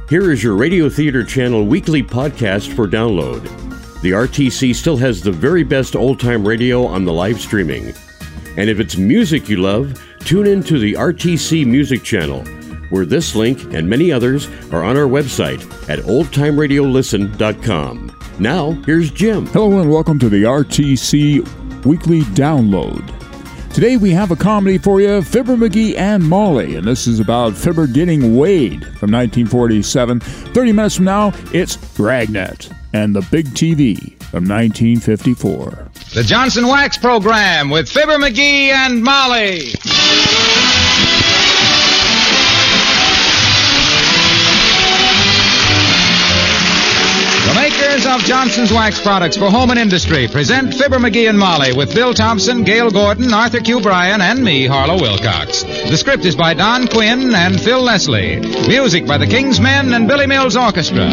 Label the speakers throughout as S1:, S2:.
S1: Here is your Radio Theater Channel weekly podcast for download. The RTC still has the very best old-time radio on the live streaming. And if it's music you love, tune in to the RTC Music Channel, where this link and many others are on our website at oldtimeradiolisten.com. Now, here's Jim.
S2: Hello and welcome to the RTC Weekly Download. Today we have a comedy for you, Fibber McGee and Molly, and this is about Fibber getting weighed from 1947. 30 minutes from now, it's Dragnet and the Big TV from 1954.
S3: The Johnson Wax Program with Fibber McGee and Molly. The makers of Johnson's Wax Products for home and industry present Fibber McGee and Molly with Bill Thompson, Gail Gordon, Arthur Q. Bryan, and me, Harlow Wilcox. The script is by Don Quinn and Phil Leslie. Music by the King's Men and Billy Mills Orchestra.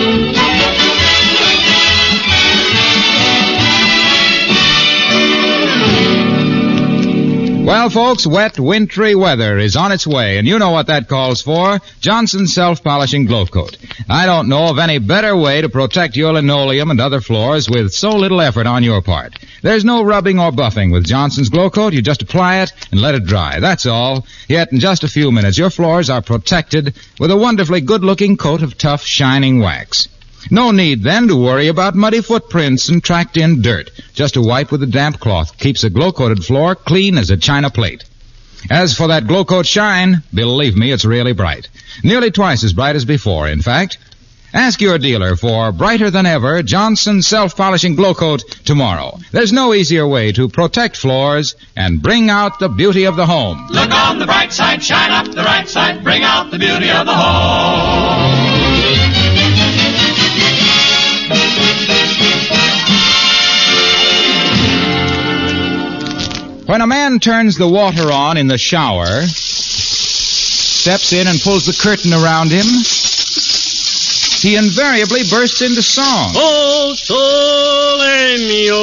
S3: Well, folks, wet, wintry weather is on its way, and you know what that calls for. Johnson's Self-Polishing Glow Coat. I don't know of any better way to protect your linoleum and other floors with so little effort on your part. There's no rubbing or buffing with Johnson's Glow Coat. You just apply it and let it dry. That's all. Yet in just a few minutes, your floors are protected with a wonderfully good-looking coat of tough, shining wax. No need, then, to worry about muddy footprints and tracked-in dirt. Just a wipe with a damp cloth keeps a glow-coated floor clean as a china plate. As for that glow-coat shine, believe me, it's really bright. Nearly twice as bright as before, in fact. Ask your dealer for brighter than ever Johnson Self-Polishing Glow Coat tomorrow. There's no easier way to protect floors and bring out the beauty of the home.
S4: Look on the bright side, shine up the right side, bring out the beauty of the home.
S3: When a man turns the water on in the shower, steps in and pulls the curtain around him, he invariably bursts into song.
S5: Oh, sole mio.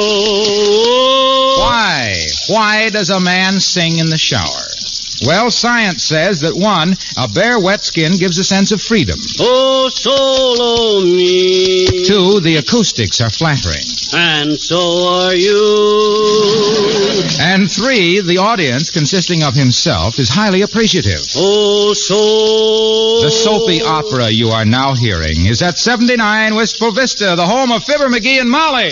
S3: Why does a man sing in the shower? Well, science says that, one, a bare, wet skin gives a sense of freedom.
S5: Oh, solo me.
S3: Two, the acoustics are flattering.
S5: And so are you.
S3: And three, the audience, consisting of himself, is highly appreciative.
S5: Oh, so.
S3: The soapy opera you are now hearing is at 79 Wistful Vista, the home of Fibber McGee and Molly.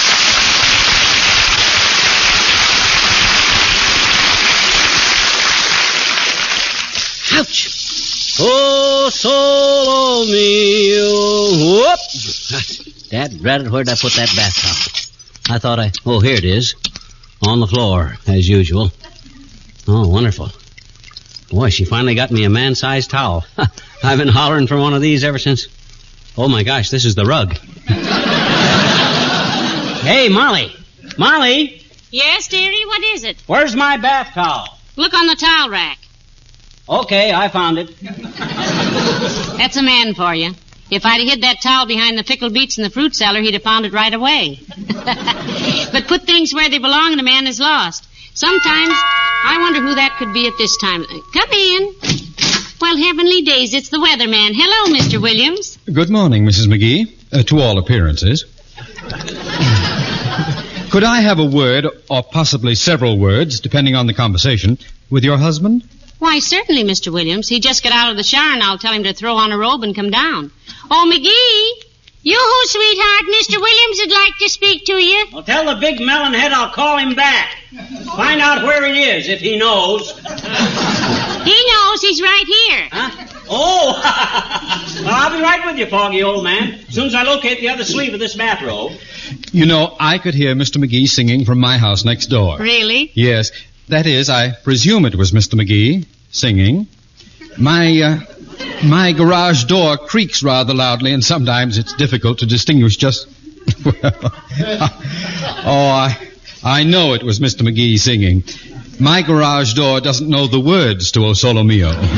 S5: Ouch! Oh, solo mio. Whoop! Dad, Brad, where'd I put that bath towel? Oh, here it is. On the floor, as usual. Oh, wonderful. Boy, she finally got me a man-sized towel. I've been hollering for one of these ever since... Oh, my gosh, this is the rug. Hey, Molly. Molly?
S6: Yes, dearie, what is it?
S5: Where's my bath towel?
S6: Look on the towel rack.
S5: Okay, I found it.
S6: That's a man for you. If I'd hid that towel behind the pickled beets in the fruit cellar, he'd have found it right away. But put things where they belong and a man is lost. Sometimes I wonder who that could be at this time. Come in. Well, heavenly days, it's the weatherman. Hello, Mr. Williams.
S7: Good morning, Mrs. McGee, to all appearances. Could I have a word, or possibly several words, depending on the conversation, with your husband?
S6: Why, certainly, Mr. Williams. He just got out of the shower, and I'll tell him to throw on a robe and come down. Oh, McGee! Yoo-hoo, sweetheart. Mr. Williams would like to speak to you.
S5: Well, tell the big melon head I'll call him back. Find out where he is, if he knows.
S6: He knows. He's right here.
S5: Huh? Oh! Well, I'll be right with you, foggy old man, as soon as I locate the other sleeve of this bathrobe.
S7: You know, I could hear Mr. McGee singing from my house next door.
S6: Really?
S7: Yes. That is, I presume it was Mr. McGee singing. My garage door creaks rather loudly, and sometimes it's difficult to distinguish just... I know it was Mr. McGee singing. My garage door doesn't know the words to O Solo Mio.
S6: Well,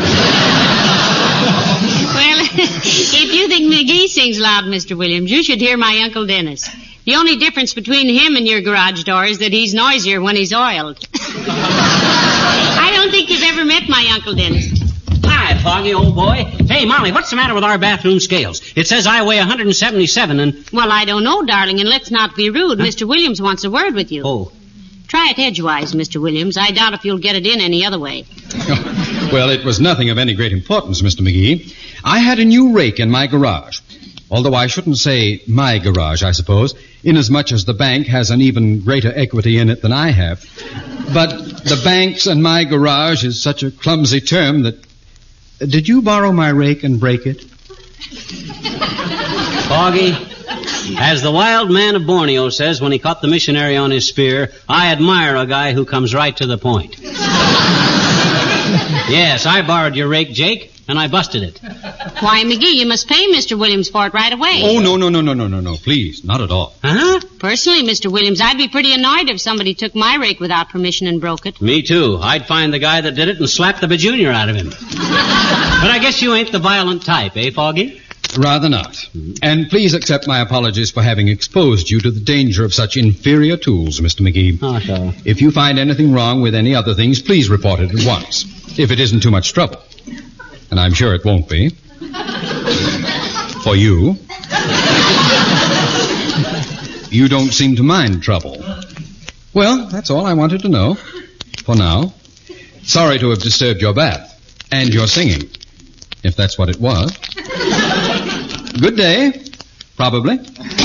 S6: if you think McGee sings loud, Mr. Williams, you should hear my Uncle Dennis. The only difference between him and your garage door is that he's noisier when he's oiled. I don't think you've ever met my Uncle Dennis.
S5: Hi, Foggy, old boy. Hey, Molly, what's the matter with our bathroom scales? It says I weigh 177 and...
S6: Well, I don't know, darling, and let's not be rude. Huh? Mr. Williams wants a word with you.
S5: Oh.
S6: Try it edgewise, Mr. Williams. I doubt if you'll get it in any other way.
S7: Well, it was nothing of any great importance, Mr. McGee. I had a new rake in my garage. Although I shouldn't say my garage, I suppose, inasmuch as the bank has an even greater equity in it than I have. But the bank's and my garage is such a clumsy term that... Did you borrow my rake and break it?
S5: Foggy, as the wild man of Borneo says when he caught the missionary on his spear, I admire a guy who comes right to the point. Yes, I borrowed your rake, Jake, and I busted it.
S6: Why, McGee, you must pay Mr. Williams for it right away.
S7: Oh, no, please, not at all.
S5: Huh?
S6: Personally, Mr. Williams, I'd be pretty annoyed if somebody took my rake without permission and broke it.
S5: Me too. I'd find the guy that did it and slap the bajunior out of him. But I guess you ain't the violent type, eh, Foggy?
S7: Rather not. And please accept my apologies for having exposed you to the danger of such inferior tools, Mr. McGee.
S5: Oh, sure.
S7: If you find anything wrong with any other things, please report it at once, if it isn't too much trouble. And I'm sure it won't be. For you. You don't seem to mind trouble. Well, that's all I wanted to know. For now. Sorry to have disturbed your bath. And your singing. If that's what it was. Good day. Probably.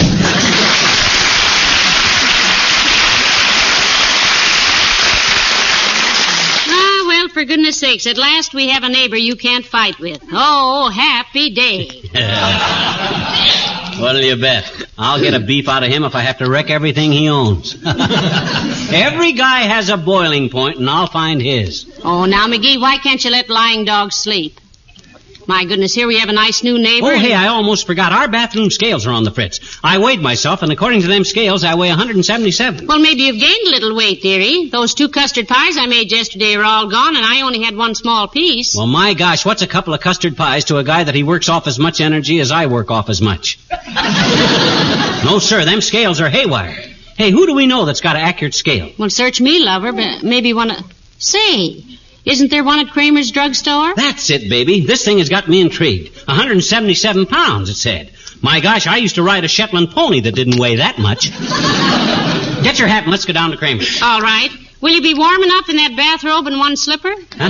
S6: For goodness sakes, at last we have a neighbor you can't fight with. Oh, happy day.
S5: What'll you bet? I'll get a beef out of him if I have to wreck everything he owns. Every guy has a boiling point, and I'll find his.
S6: Oh, now, McGee, why can't you let lying dogs sleep? My goodness, here we have a nice new neighbor.
S5: Oh, hey, I almost forgot. Our bathroom scales are on the fritz. I weighed myself, and according to them scales, I weigh 177.
S6: Well, maybe you've gained a little weight, dearie. Those 2 custard pies I made yesterday are all gone, and I only had 1 small piece.
S5: Well, my gosh, what's a couple of custard pies to a guy that he works off as much energy as I work off as much? No, sir, them scales are haywire. Hey, who do we know that's got an accurate scale?
S6: Well, search me, lover, but maybe one of... Say... Isn't there one at Kramer's drugstore?
S5: That's it, baby. This thing has got me intrigued. 177 pounds, it said. My gosh, I used to ride a Shetland pony that didn't weigh that much. Get your hat and let's go down to Kramer's.
S6: All right. Will you be warm enough in that bathrobe and 1 slipper?
S5: Huh?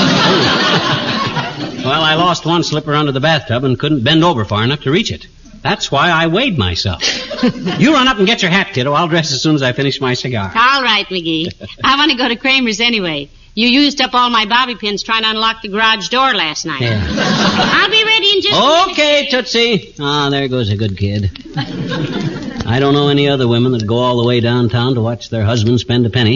S5: Oh. Well, I lost 1 slipper under the bathtub and couldn't bend over far enough to reach it. That's why I weighed myself. You run up and get your hat, kiddo. I'll dress as soon as I finish my cigar.
S6: All right, McGee. I want to go to Kramer's anyway. You used up all my bobby pins trying to unlock the garage door last night.
S5: Yeah.
S6: I'll be ready in just a minute.
S5: Okay, Tootsie. Ah, there goes a good kid. I don't know any other women that go all the way downtown to watch their husband spend a penny.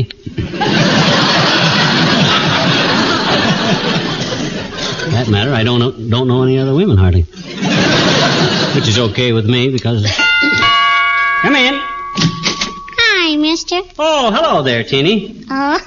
S5: For that matter, I don't know any other women, hardly. Which is okay with me, because... Come in.
S8: Hi, mister.
S5: Oh, hello there, Teeny.
S8: Oh.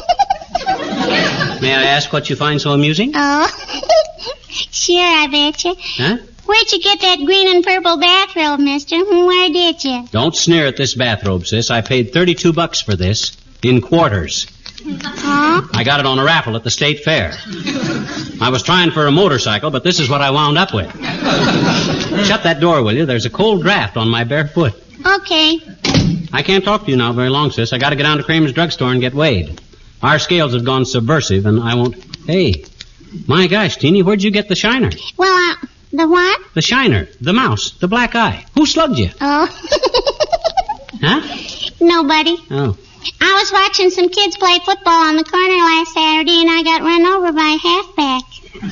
S5: May I ask what you find so amusing?
S8: Oh. Sure, I betcha.
S5: Huh?
S8: Where'd you get that green and purple bathrobe, mister? Where did you?
S5: Don't sneer at this bathrobe, sis. I paid $32 for this in quarters.
S8: Huh?
S5: I got it on a raffle at the state fair. I was trying for a motorcycle, but this is what I wound up with. Shut that door, will you? There's a cold draft on my bare foot.
S8: Okay.
S5: I can't talk to you now very long, sis. I got to get down to Kramer's drugstore and get weighed. Our scales have gone subversive, and I won't... Hey, my gosh, Teeny, where'd you get the shiner?
S8: Well, the what?
S5: The shiner, the mouse, the black eye. Who slugged you?
S8: Oh.
S5: Huh?
S8: Nobody.
S5: Oh.
S8: I was watching some kids play football on the corner last Saturday, and I got run over by a halfback.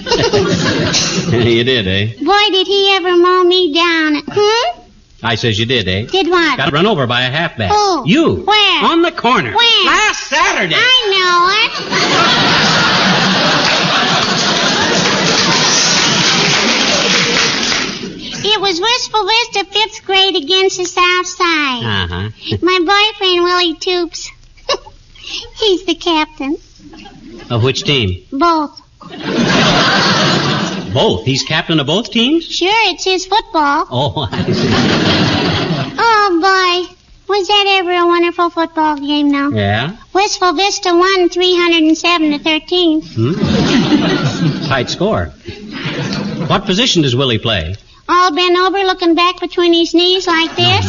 S5: You did, eh?
S8: Boy, did he ever mow me down.
S5: I says you did, eh?
S8: Did what?
S5: Got run over by a halfback.
S8: Who?
S5: You.
S8: Where?
S5: On the corner.
S8: When?
S5: Last Saturday.
S8: I know it. It was Wistful Vista 5th grade against the South Side.
S5: Uh-huh.
S8: My boyfriend, Willie Toops. He's the captain.
S5: Of which team?
S8: Both.
S5: Both? He's captain of both teams?
S8: Sure, it's his football.
S5: Oh, I see.
S8: Oh, boy. Was that ever a wonderful football game now?
S5: Yeah?
S8: Wistful Vista won 307-13.
S5: Tight score. What position does Willie play?
S8: All bent over, looking back between his knees like this.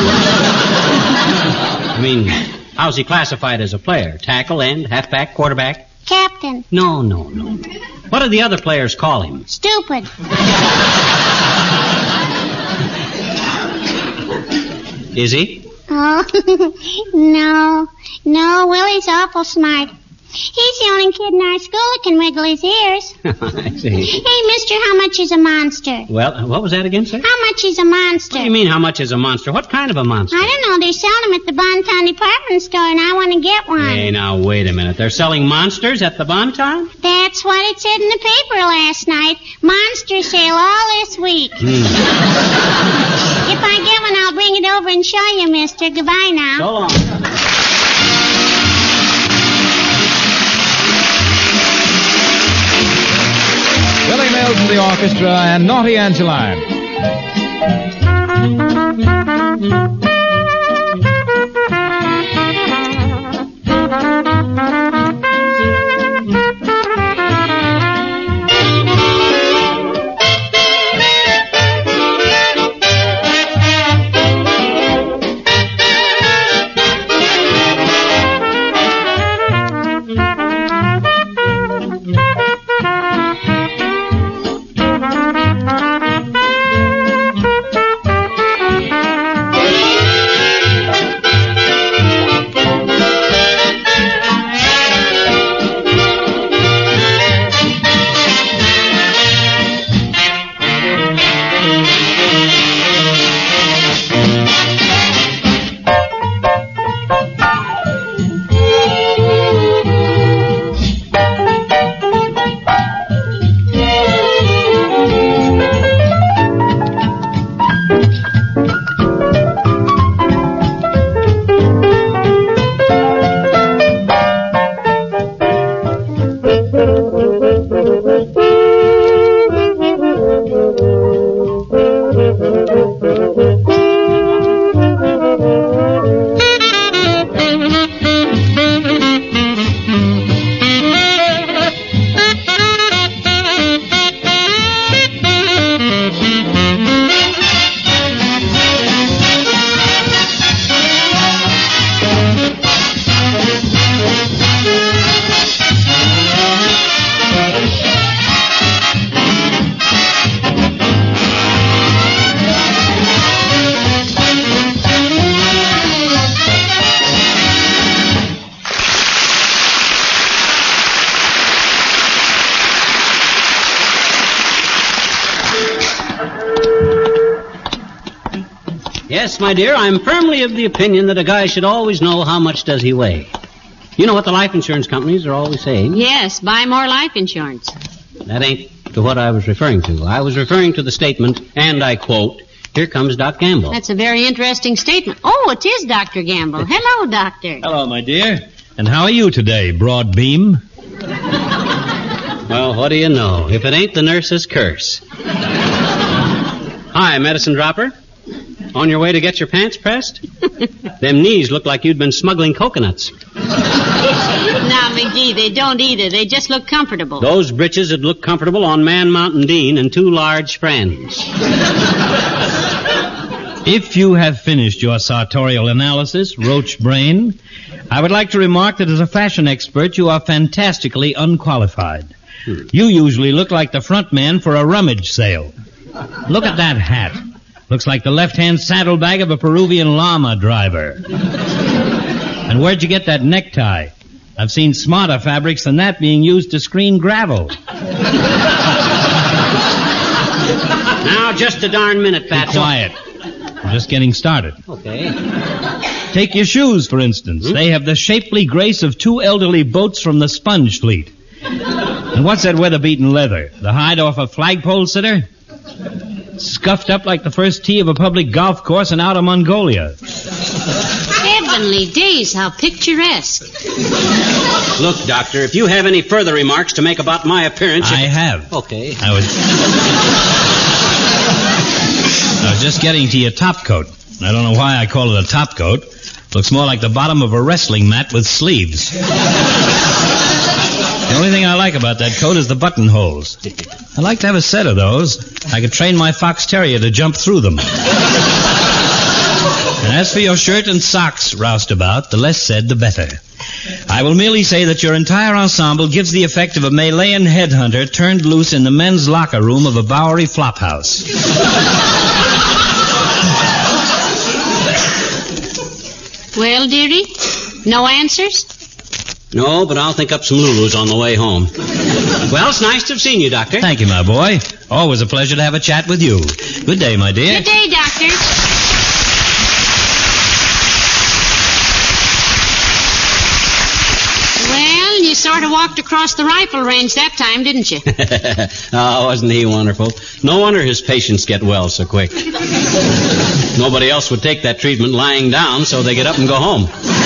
S5: I mean, how's he classified as a player? Tackle, end, halfback, quarterback?
S8: Captain.
S5: No. What do the other players call him?
S8: Stupid.
S5: Is he?
S8: Oh, no, Willie's awful smart. He's the only kid in our school that can wiggle his ears.
S5: I see.
S8: Hey, mister, how much is a monster?
S5: Well, what was that again, sir?
S8: How much is a monster?
S5: What do you mean, how much is a monster? What kind of a monster?
S8: I don't know. They sell them at the Bonton department store, and I want to get one.
S5: Hey, now, wait a minute. They're selling monsters at the Bonton?
S8: That's what it said in the paper last night. Monster sale all this week. If I get one, I'll bring it over and show you, mister. Goodbye now.
S5: So long.
S3: Billy Mills and the orchestra and Naughty Angeline.
S5: Yes, my dear, I'm firmly of the opinion that a guy should always know how much does he weigh. You know what the life insurance companies are always saying?
S6: Yes, buy more life insurance.
S5: That ain't to what I was referring to. I was referring to the statement, and I quote, "Here comes Doc Gamble."
S6: That's a very interesting statement. Oh, it is Dr. Gamble. Hello, Doctor.
S9: Hello, my dear. And how are you today, Broadbeam?
S5: Well, what do you know? If it ain't the nurse's curse. Hi, medicine dropper. On your way to get your pants pressed? Them knees look like you'd been smuggling coconuts.
S6: Now, McGee, they don't either. They just look comfortable.
S5: Those breeches would look comfortable on Man Mountain Dean and two large friends.
S9: If you have finished your sartorial analysis, Roach Brain, I would like to remark that as a fashion expert, you are fantastically unqualified. You usually look like the front man for a rummage sale. Look at that hat. Looks like the left-hand saddlebag of a Peruvian llama driver. And where'd you get that necktie? I've seen smarter fabrics than that being used to screen gravel.
S5: Now, just a darn minute,
S9: Be
S5: Fatso.
S9: quiet. I'm just getting started.
S5: Okay.
S9: Take your shoes, for instance. They have the shapely grace of two elderly boats from the sponge fleet. And what's that weather-beaten leather? The hide off a flagpole sitter? Scuffed up like the first tee of a public golf course in Outer Mongolia.
S6: Heavenly days, how picturesque.
S5: Look, Doctor, if you have any further remarks to make about my appearance...
S9: I have.
S5: Okay.
S9: I was just getting to your top coat. I don't know why I call it a top coat. Looks more like the bottom of a wrestling mat with sleeves. The only thing I like about that coat is the buttonholes. I'd like to have a set of those. I could train my fox terrier to jump through them. And as for your shirt and socks, roustabout, the less said, the better. I will merely say that your entire ensemble gives the effect of a Malayan headhunter turned loose in the men's locker room of a Bowery flophouse.
S6: Well, dearie, no answers?
S5: No, but I'll think up some Lulus on the way home. Well, it's nice to have seen you, Doctor.
S9: Thank you, my boy. Always a pleasure to have a chat with you. Good day, my dear.
S6: Good day, Doctor. Well, you sort of walked across the rifle range that time, didn't you?
S5: Oh, wasn't he wonderful? No wonder his patients get well so quick. Nobody else would take that treatment lying down, so they get up and go home.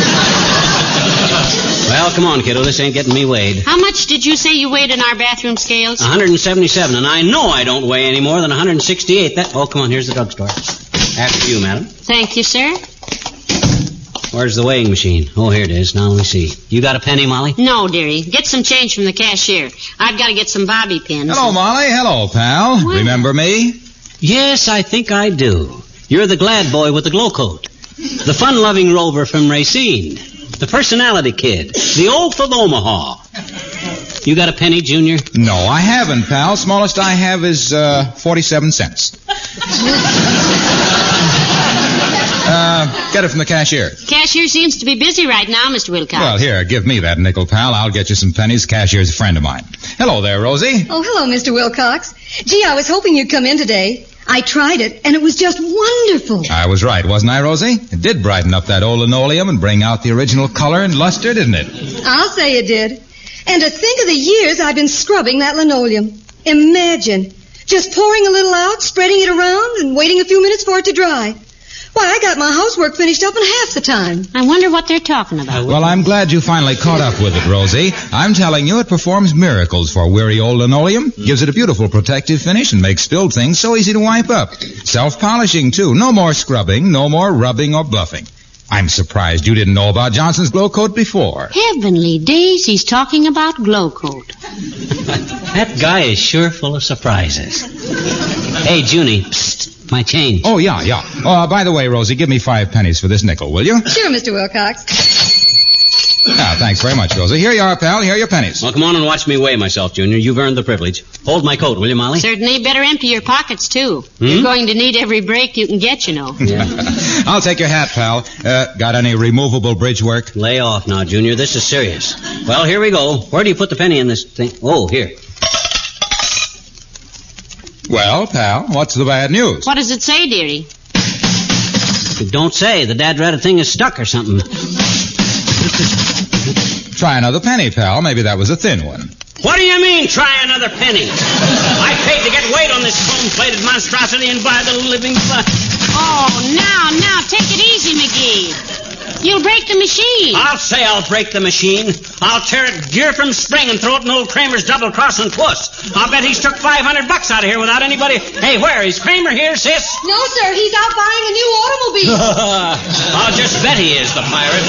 S5: Well, come on, kiddo. This ain't getting me weighed.
S6: How much did you say you weighed in our bathroom scales?
S5: 177, and I know I don't weigh any more than 168. Oh, come on. Here's the drugstore. After you, madam.
S6: Thank you, sir.
S5: Where's the weighing machine? Oh, here it is. Now let me see. You got a penny, Molly?
S6: No, dearie. Get some change from the cashier. I've got to get some bobby pins.
S3: Hello, Molly. Hello, pal.
S6: What?
S3: Remember me?
S5: Yes, I think I do. You're the glad boy with the glow coat. The fun-loving rover from Racine. The personality kid. The oaf of Omaha. You got a penny, Junior?
S3: No, I haven't, pal. Smallest I have is 47 cents. Get it from the cashier.
S6: Cashier seems to be busy right now, Mr. Wilcox.
S3: Well, here, give me that nickel, pal. I'll get you some pennies. Cashier's a friend of mine. Hello there, Rosie.
S10: Oh, hello, Mr. Wilcox. Gee, I was hoping you'd come in today. I tried it, and it was just wonderful.
S3: I was right, wasn't I, Rosie? It did brighten up that old linoleum and bring out the original color and luster, didn't it?
S10: I'll say it did. And to think of the years I've been scrubbing that linoleum. Imagine. Just pouring a little out, spreading it around, and waiting a few minutes for it to dry. Why, I got my housework finished up in half the time.
S6: I wonder what they're talking about.
S3: Well, I'm glad you finally caught up with it, Rosie. I'm telling you, it performs miracles for weary old linoleum. Gives it a beautiful protective finish and makes spilled things so easy to wipe up. Self-polishing, too. No more scrubbing, no more rubbing or buffing. I'm surprised you didn't know about Johnson's Glow Coat before.
S6: Heavenly days, he's talking about Glow Coat.
S5: That guy is sure full of surprises. Hey, Junie, psst. My change.
S3: Oh, yeah. Oh, by the way, Rosie, give me 5 pennies for this nickel, will you?
S10: Sure, Mr. Wilcox.
S3: Ah, thanks very much, Rosie. Here you are, pal. Here are your pennies.
S5: Well, come on and watch me weigh myself, Junior. You've earned the privilege. Hold my coat, will you, Molly?
S6: Certainly. Better empty your pockets, too. You're going to need every break you can get, you know.
S5: Yeah.
S3: I'll take your hat, pal. Got any removable bridge work?
S5: Lay off now, Junior. This is serious. Well, here we go. Where do you put the penny in this thing? Oh, here.
S3: Well, pal, what's the bad news?
S6: What does it say, dearie?
S5: Don't say. The dad-ratted thing is stuck or something.
S3: Try another penny, pal. Maybe that was a thin one.
S5: What do you mean, try another penny? I paid to get weight on this chrome-plated monstrosity and buy the living blood.
S6: Oh, now, take it easy, McGee. You'll break the machine.
S5: I'll say I'll break the machine. I'll tear it gear from spring and throw it in old Kramer's double-crossing puss. I'll bet he's took $500 out of here without anybody... Hey, where? Is Kramer here, sis?
S10: No, sir. He's out buying a new automobile.
S5: I'll just bet he is, the pirate.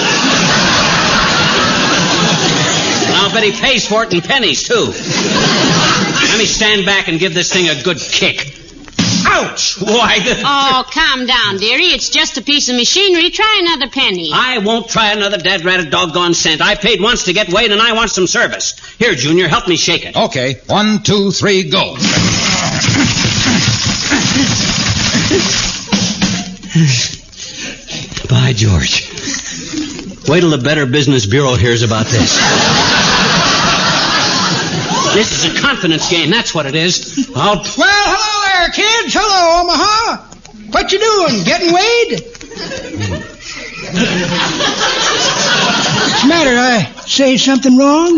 S5: And I'll bet he pays for it in pennies, too. Let me stand back and give this thing a good kick. Ouch! Why the...
S6: Oh, calm down, dearie. It's just a piece of machinery. Try another penny.
S5: I won't try another dad-ratted doggone cent. I paid once to get weighed, and I want some service. Here, Junior, help me shake it.
S3: Okay. 1, 2, 3, go.
S5: By George. Wait till the Better Business Bureau hears about this. This is a confidence game, that's what it is.
S11: Well, hello there, kids. Hello, Omaha. What you doing? Getting weighed? What's the matter? I say something wrong?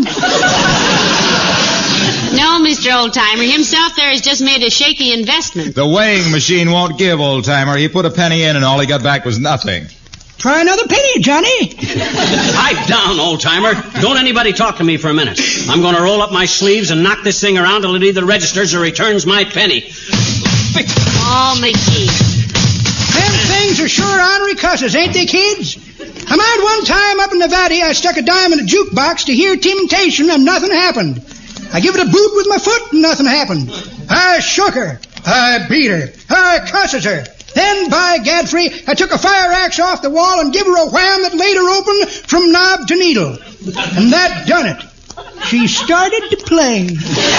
S6: No, Mr. Oldtimer. Himself there has just made a shaky investment.
S3: The weighing machine won't give, old-timer. He put a penny in and all he got back was nothing.
S11: Try another penny, Johnny.
S5: Pipe down, old-timer. Don't anybody talk to me for a minute. I'm going to roll up my sleeves and knock this thing around till it either registers or returns my penny.
S6: Oh, McGee.
S11: Them things are sure ornery cusses, ain't they, kids? I mind one time up in Nevada, I stuck a dime in a jukebox to hear Temptation and nothing happened. I give it a boot with my foot and nothing happened. I shook her. I beat her. I cusses her. Then, by Godfrey, I took a fire axe off the wall and give her a wham that laid her open from knob to needle. And that done it. She started to play.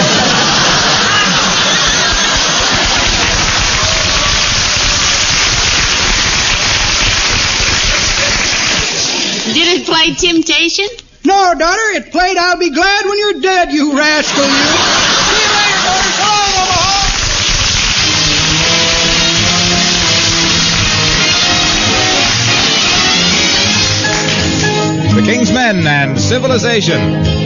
S6: Did it play Temptation?
S11: No, daughter, it played I'll Be Glad When You're Dead, you rascal, you. See you later, daughter. So long, Omaha.
S3: The King's Men and Civilization.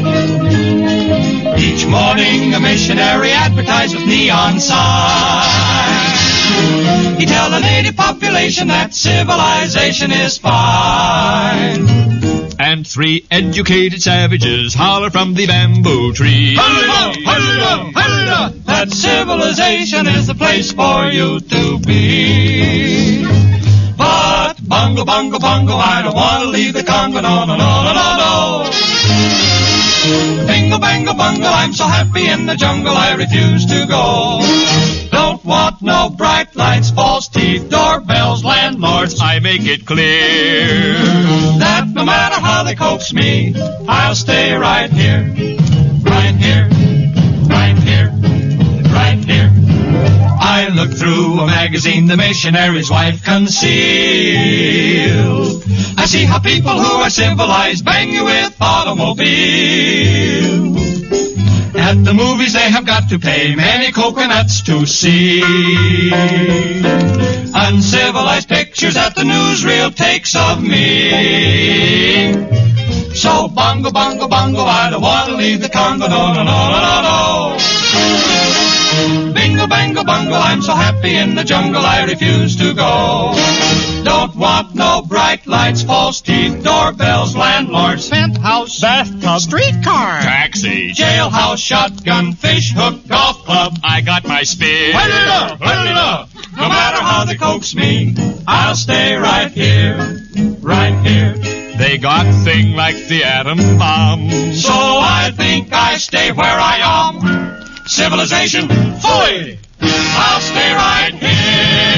S4: Each morning a missionary advertised with neon signs. He tell the native population that civilization is fine.
S12: And 3 educated savages holler from the bamboo tree.
S4: Hurrah, hurrah, hurrah, that civilization is the place for you to be. But bungle, bungle, bungle, I don't want to leave the Congo, no, no, no, no, no, no. Bingle, bangle, bungle, I'm so happy in the jungle, I refuse to go. Don't want no bright lights, false teeth, doorbells, landlords.
S12: I make it clear
S4: that no matter how they coax me, I'll stay right here, right here, right here, right here. I look through a magazine the missionary's wife concealed. I see how people who are civilized bang you with automobiles. At the movies they have got to pay many coconuts to see. Uncivilized pictures that the newsreel takes of me. So bungle, bungle, bungle, I don't want to leave the Congo, no, no, no, no, no, no. Bingle, bangle, bungle, I'm so happy in the jungle, I refuse to go. Don't want no bright lights, false teeth, doorbells, landlords, penthouse, bathtub, streetcar,
S12: taxi,
S4: jailhouse, shotgun, fish hook, golf club.
S12: I got my spear.
S4: No matter how they coax me, I'll stay right here, right here.
S12: They got thing like the atom bomb.
S4: So I think I stay where I am. Civilization, fully. I'll stay right here.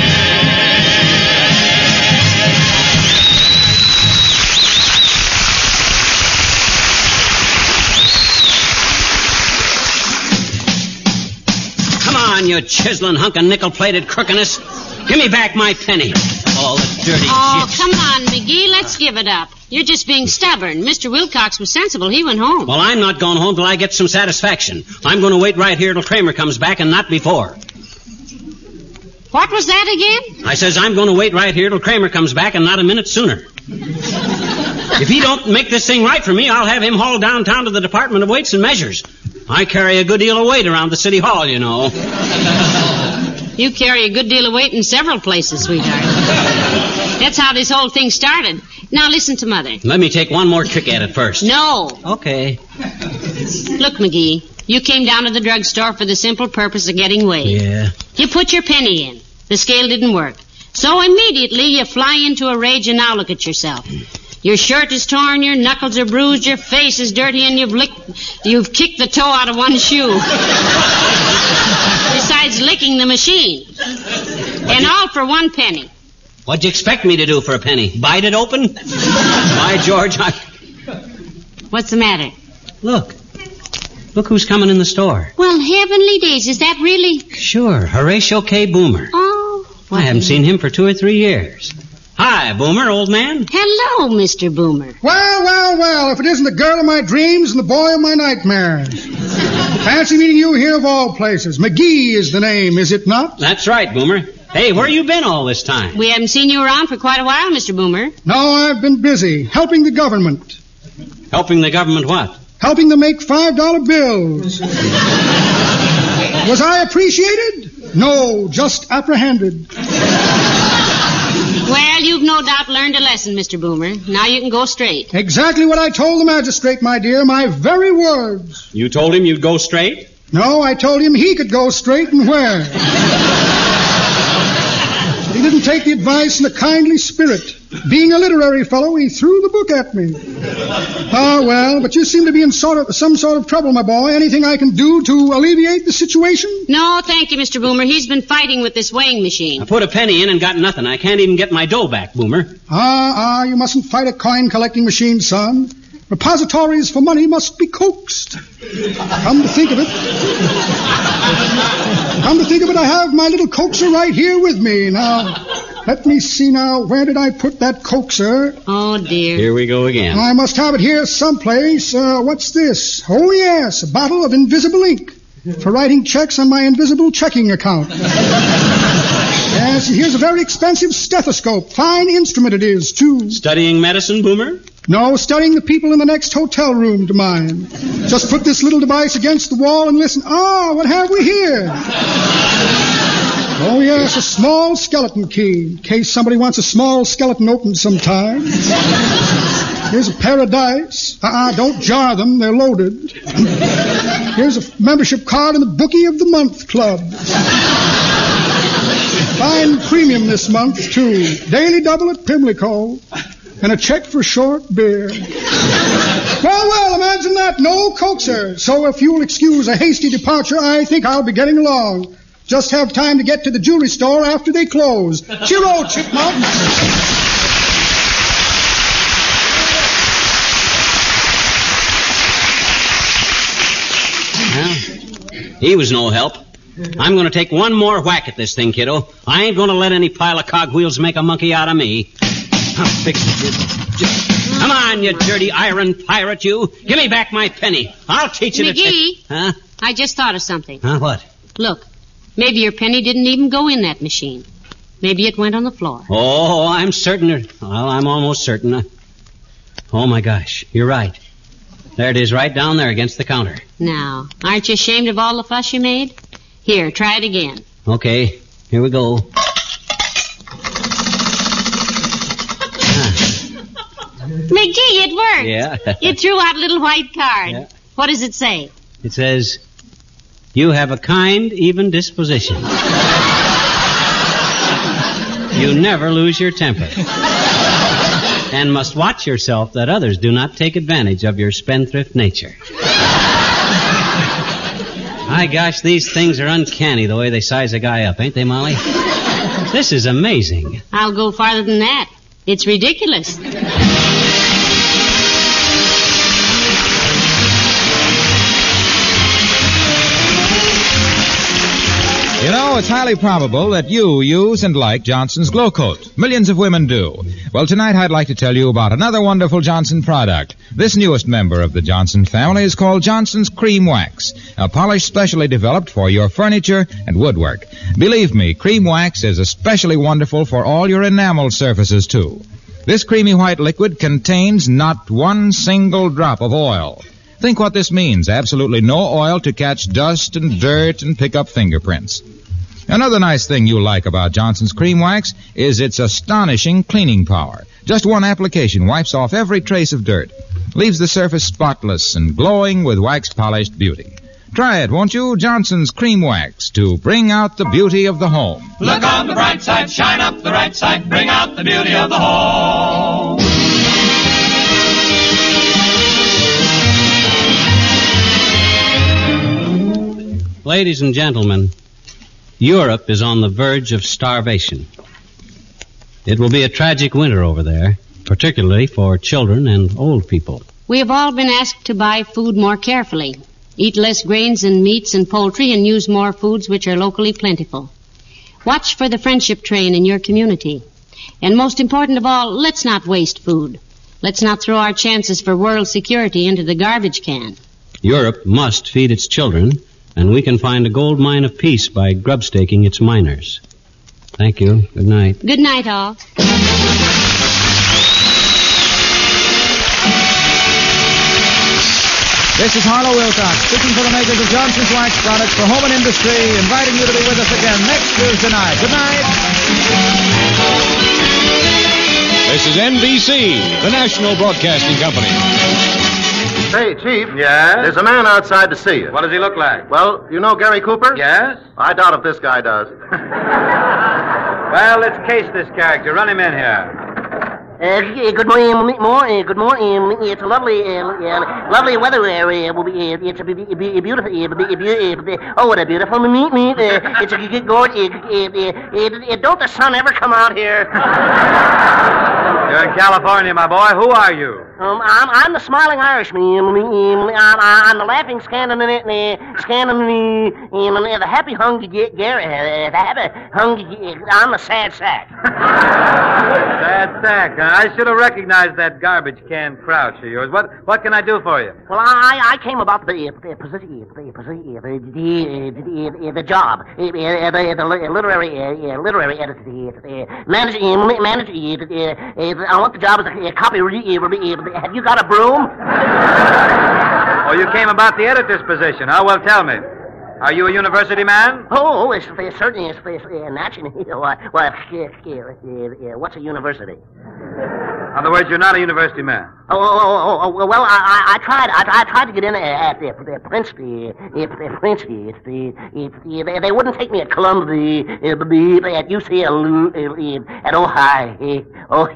S5: Come on, you chiseling hunk of nickel-plated crookedness. Give me back my penny. Oh, the dirty gyps.
S6: Come on, McGee, let's give it up. You're just being stubborn. Mr. Wilcox was sensible. He went home.
S5: Well, I'm not going home till I get some satisfaction. I'm going to wait right here till Kramer comes back and not before.
S6: What was that again?
S5: I says I'm going to wait right here till Kramer comes back and not a minute sooner. If he don't make this thing right for me, I'll have him hauled downtown to the Department of Weights and Measures. I carry a good deal of weight around the city hall, you know.
S6: You carry a good deal of weight in several places, sweetheart. That's how this whole thing started. Now listen to Mother.
S5: Let me take one more trick at it first.
S6: No.
S5: Okay.
S6: Look, McGee, you came down to the drugstore for the simple purpose of getting weighed.
S5: Yeah.
S6: You put your penny in. The scale didn't work. So immediately you fly into a rage and now look at yourself. Your shirt is torn, your knuckles are bruised, your face is dirty, and you've kicked the toe out of one shoe. Besides licking the machine. And all for 1 penny.
S5: What'd you expect me to do for a penny? Bite it open? By George,
S6: What's the matter?
S5: Look. Look who's coming in the store.
S6: Well, heavenly days, is that really?
S5: Sure, Horatio K. Boomer.
S6: Oh.
S5: I haven't seen him for 2 or 3 years. Hi, Boomer, old man.
S6: Hello, Mr. Boomer.
S11: Well, if it isn't the girl of my dreams and the boy of my nightmares. Fancy meeting you here of all places. McGee is the name, is it not?
S5: That's right, Boomer. Hey, where you been all this time?
S6: We haven't seen you around for quite a while, Mr. Boomer.
S11: No, I've been busy helping the government.
S5: Helping the government what?
S11: Helping them make $5 bills. Was I appreciated? No, just apprehended.
S6: Well, you've no doubt learned a lesson, Mr. Boomer. Now you can go straight.
S11: Exactly what I told the magistrate, my dear. My very words.
S5: You told him you'd go straight?
S11: No, I told him he could go straight and where. But he didn't take the advice in a kindly spirit. Being a literary fellow, he threw the book at me. Ah, well, but you seem to be in some sort of trouble, my boy. Anything I can do to alleviate the situation?
S6: No, thank you, Mr. Boomer. He's been fighting with this weighing machine.
S5: I put a penny in and got nothing. I can't even get my dough back, Boomer.
S11: You mustn't fight a coin-collecting machine, son. Repositories for money must be coaxed. Come to think of it, I have my little coaxer right here with me. Now, let me see now. Where did I put that coaxer?
S6: Oh, dear.
S5: Here we go again.
S11: I must have it here someplace. What's this? Oh, yes, a bottle of invisible ink for writing checks on my invisible checking account. Yes, here's a very expensive stethoscope. Fine instrument it is, too.
S5: Studying medicine, Boomer?
S11: No, studying the people in the next hotel room to mine. Just put this little device against the wall and listen. What have we here? Oh, yes, a small skeleton key, in case somebody wants a small skeleton opened sometime. Here's a pair of dice. Don't jar them, they're loaded. Here's a membership card in the Bookie of the Month Club. Fine premium this month, too. Daily double at Pimlico. And a check for short beer. Well, imagine that. No coaxer. So if you'll excuse a hasty departure, I think I'll be getting along. Just have time to get to the jewelry store after they close. Cheero, Chipmunk.
S5: Well, he was no help. I'm going to take one more whack at this thing, kiddo. I ain't going to let any pile of cogwheels make a monkey out of me. I'll fix it. Come on, you dirty iron pirate, you. Give me back my penny. I'll teach you
S6: McGee,
S5: to... Huh?
S6: I just thought of something.
S5: Huh, what?
S6: Look, maybe your penny didn't even go in that machine. Maybe it went on the floor.
S5: Oh, I'm certain. Well, I'm almost certain. Oh, my gosh. You're right. There it is, right down there against the counter.
S6: Now, aren't you ashamed of all the fuss you made? Here, try it again.
S5: Okay, here we go.
S6: McGee, it worked.
S5: Yeah.
S6: You threw out a little white card.
S5: Yeah.
S6: What does it say?
S5: It says, you have a kind, even disposition. You never lose your temper. And must watch yourself that others do not take advantage of your spendthrift nature. My gosh, these things are uncanny the way they size a guy up, ain't they, Molly? This is amazing.
S6: I'll go farther than that. It's ridiculous.
S3: You know, it's highly probable that you use and like Johnson's Glow Coat. Millions of women do. Well, tonight I'd like to tell you about another wonderful Johnson product. This newest member of the Johnson family is called Johnson's Cream Wax, a polish specially developed for your furniture and woodwork. Believe me, Cream Wax is especially wonderful for all your enamel surfaces, too. This creamy white liquid contains not one single drop of oil. Think what this means. Absolutely no oil to catch dust and dirt and pick up fingerprints. Another nice thing you'll like about Johnson's Cream Wax is its astonishing cleaning power. Just one application wipes off every trace of dirt, leaves the surface spotless and glowing with wax-polished beauty. Try it, won't you? Johnson's Cream Wax, to bring out the beauty of the home.
S4: Look on the bright side, shine up the right side, bring out the beauty of the home.
S5: Ladies and gentlemen, Europe is on the verge of starvation. It will be a tragic winter over there, particularly for children and old people.
S6: We have all been asked to buy food more carefully, eat less grains and meats and poultry, and use more foods which are locally plentiful. Watch for the friendship train in your community. And most important of all, let's not waste food. Let's not throw our chances for world security into the garbage can.
S5: Europe must feed its children, and we can find a gold mine of peace by grubstaking its miners. Thank you. Good night.
S6: Good night, all.
S3: This is Harlow Wilcox, speaking for the makers of Johnson's Wax products for home and industry, inviting you to be with us again next Tuesday night. Good night.
S1: This is NBC, the national broadcasting company.
S13: Say, Chief. Yes? There's a man outside to see you.
S14: What does he look like?
S13: Well, you know Gary Cooper?
S14: Yes?
S13: I doubt if this guy does. Well, let's case this character. Run him in here.
S14: Good morning, good morning. It's a lovely weather. It's a beautiful. Oh, what a beautiful meet. It's a good gorgeous. Don't the sun ever come out here?
S13: You're in California, my boy. Who are you?
S14: I'm the smiling Irishman. I'm the laughing Scandinavian. The happy hungry Gary. The happy hungry. I'm the sad sack.
S13: Sad sack, huh? I should have recognized that garbage can crouch of yours. What can I do for you?
S14: Well, I came about the position, the job, the literary editor, manager. I want the job as a copy. Have you got a broom?
S13: Oh, you came about the editor's position, huh? Well, tell me. Are you a university man?
S14: Oh, it's certainly naturally. What's a university?
S13: In other words, you're not a university man.
S14: Well, I tried to get in at the Princeton. They wouldn't take me at Columbia, at UCLA, at Ohio.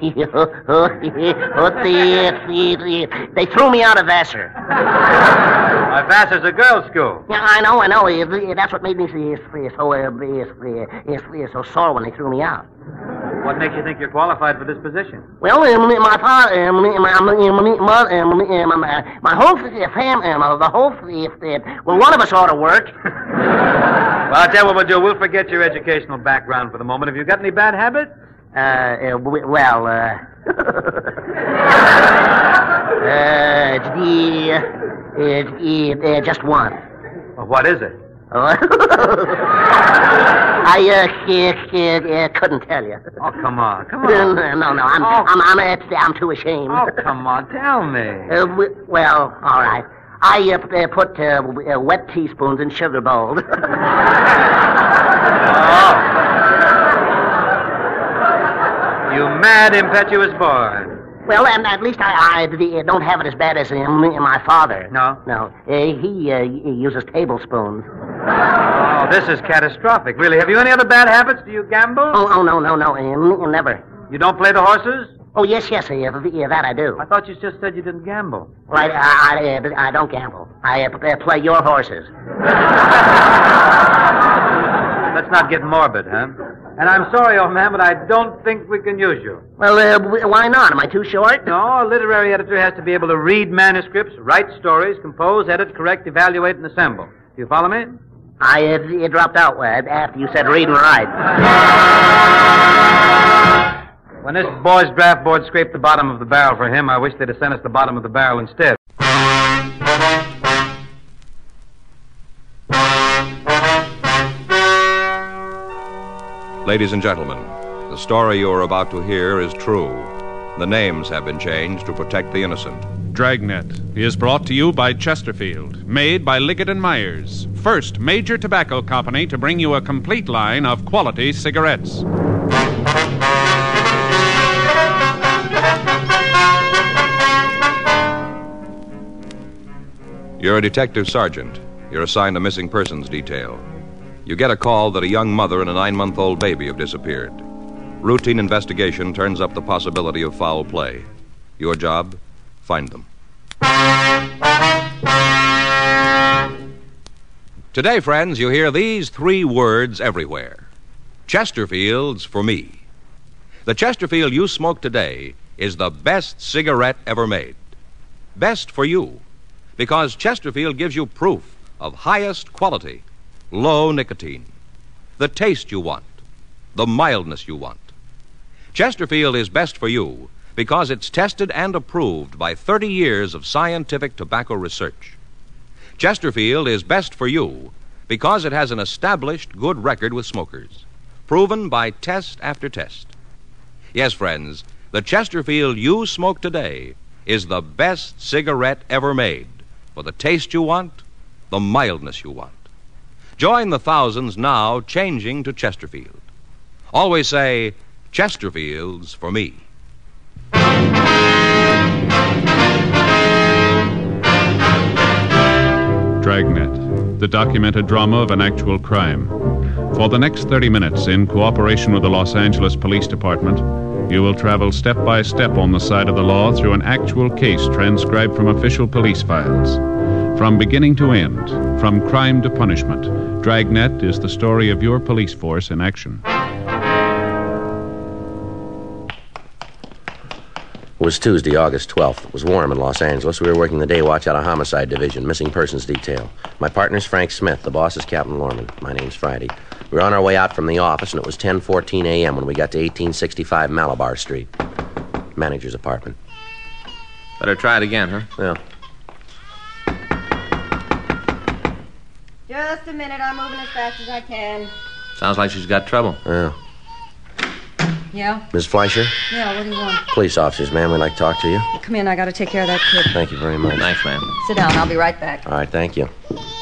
S14: They threw me out of Vassar.
S13: Vassar's a girls' school.
S14: Yeah, I know. That's what made me so sore when they threw me out.
S13: What makes you think you're qualified for this position?
S14: Well, my father, my whole family, the whole well, one of us ought to work.
S13: Well, I'll tell you what we'll do. We'll forget your educational background for the moment. Have you got any bad habits?
S14: Just one.
S13: Well, what is it?
S14: I couldn't tell you.
S13: Oh, come on.
S14: No. I'm too ashamed.
S13: Oh, come on. Tell me.
S14: Well, all right. I put wet teaspoons in sugar bowls.
S13: Oh. You mad, impetuous boy.
S14: Well, and at least I don't have it as bad as my father.
S13: No?
S14: No. He uses tablespoons.
S13: Oh, this is catastrophic, really. Have you any other bad habits? Do you gamble?
S14: Oh, no, never.
S13: You don't play the horses?
S14: Oh, yes, that I do.
S13: I thought you just said you didn't gamble.
S14: Well, I don't gamble. I play your horses.
S13: Let's not get morbid, huh? And I'm sorry, old man, but I don't think we can use you.
S14: Well, why not? Am I too short?
S13: No, a literary editor has to be able to read manuscripts, write stories, compose, edit, correct, evaluate, and assemble. Do you follow me?
S14: It dropped out after you said read and write.
S13: When this boy's draft board scraped the bottom of the barrel for him, I wish they'd have sent us the bottom of the barrel instead.
S15: Ladies and gentlemen, the story you are about to hear is true. The names have been changed to protect the innocent.
S16: Dragnet is brought to you by Chesterfield, made by Liggett & Myers, first major tobacco company to bring you a complete line of quality cigarettes.
S15: You're a detective sergeant. You're assigned a missing persons detail. You get a call that a young mother and a 9-month-old baby have disappeared. Routine investigation turns up the possibility of foul play. Your job? Find them. Today, friends, you hear these 3 words everywhere. Chesterfield's for me. The Chesterfield you smoke today is the best cigarette ever made. Best for you, because Chesterfield gives you proof of highest quality. Low nicotine. The taste you want. The mildness you want. Chesterfield is best for you because it's tested and approved by 30 years of scientific tobacco research. Chesterfield is best for you because it has an established good record with smokers, proven by test after test. Yes, friends, the Chesterfield you smoke today is the best cigarette ever made for the taste you want, the mildness you want. Join the thousands now changing to Chesterfield. Always say, Chesterfield's for me.
S16: Dragnet, the documented drama of an actual crime. For the next 30 minutes, in cooperation with the Los Angeles Police Department, you will travel step by step on the side of the law through an actual case transcribed from official police files. From beginning to end, from crime to punishment, Dragnet is the story of your police force in action.
S17: It was Tuesday, August 12th. It was warm in Los Angeles. We were working the day watch out of Homicide Division, Missing Persons Detail. My partner's Frank Smith. The boss is Captain Lorman. My name's Friday. We were on our way out from the office, and it was 10:14 a.m. when we got to 1865 Malabar Street. Manager's apartment.
S18: Better try it again, huh?
S17: Yeah.
S19: Just a minute. I'm moving as fast as I can.
S18: Sounds like she's got trouble.
S17: Yeah.
S19: Yeah?
S17: Ms. Fleischer?
S19: Yeah, what do you want?
S17: Police officers, ma'am. We'd like to talk to you.
S19: Come in. I got to take care of that kid.
S17: Thank you very much.
S18: Thanks, ma'am.
S19: Sit down. I'll be right back.
S17: All right, thank you.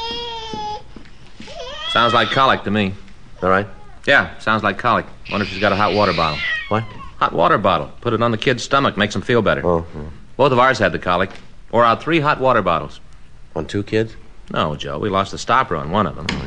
S18: Sounds like colic to me.
S17: All right?
S18: Yeah, sounds like colic. Wonder if she's got a hot water bottle.
S17: What?
S18: Hot water bottle. Put it on the kid's stomach. Makes him feel better.
S17: Oh.
S18: Both of ours had the colic. Wore out 3 hot water bottles.
S17: On 2 kids?
S18: No, Joe. We lost the stopper on one of them.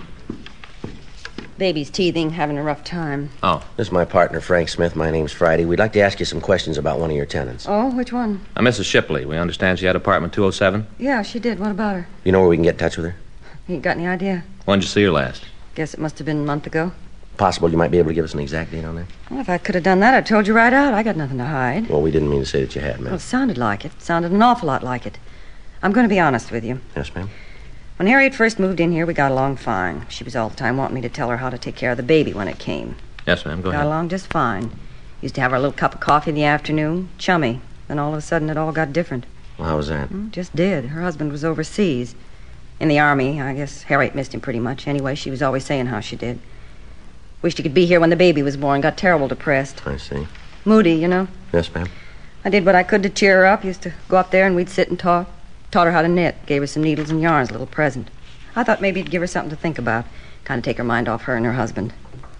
S19: Baby's teething, having a rough time.
S18: Oh.
S17: This is my partner, Frank Smith. My name's Friday. We'd like to ask you some questions about one of your tenants.
S19: Oh, which one?
S18: Mrs. Shipley. We understand she had apartment 207.
S19: Yeah, she did. What about her?
S17: You know where we can get in touch with her?
S19: You got any idea?
S18: When'd you see her last?
S19: Guess it must have been a month ago.
S17: Possible you might be able to give us an exact date on that?
S19: Well, if I could have done that, I'd told you right out. I got nothing to hide.
S17: Well, we didn't mean to say that you had, ma'am.
S19: Well, it sounded like it. Sounded an awful lot like it. I'm going to be honest with you.
S17: Yes, ma'am.
S19: When Harriet first moved in here, we got along fine. She was all the time wanting me to tell her how to take care of the baby when it came.
S18: Yes, ma'am. Go ahead.
S19: Got along just fine. Used to have our little cup of coffee in the afternoon. Chummy. Then all of a sudden it all got different.
S17: Well, how was that?
S19: Just did. Her husband was overseas. In the Army. I guess Harriet missed him pretty much. Anyway, she was always saying how she did. Wished he could be here when the baby was born. Got terrible depressed.
S17: I see.
S19: Moody, you know.
S17: Yes, ma'am.
S19: I did what I could to cheer her up. Used to go up there and we'd sit and talk. Taught her how to knit. Gave her some needles and yarns, a little present. I thought maybe it'd give her something to think about. Kind of take her mind off her and her husband.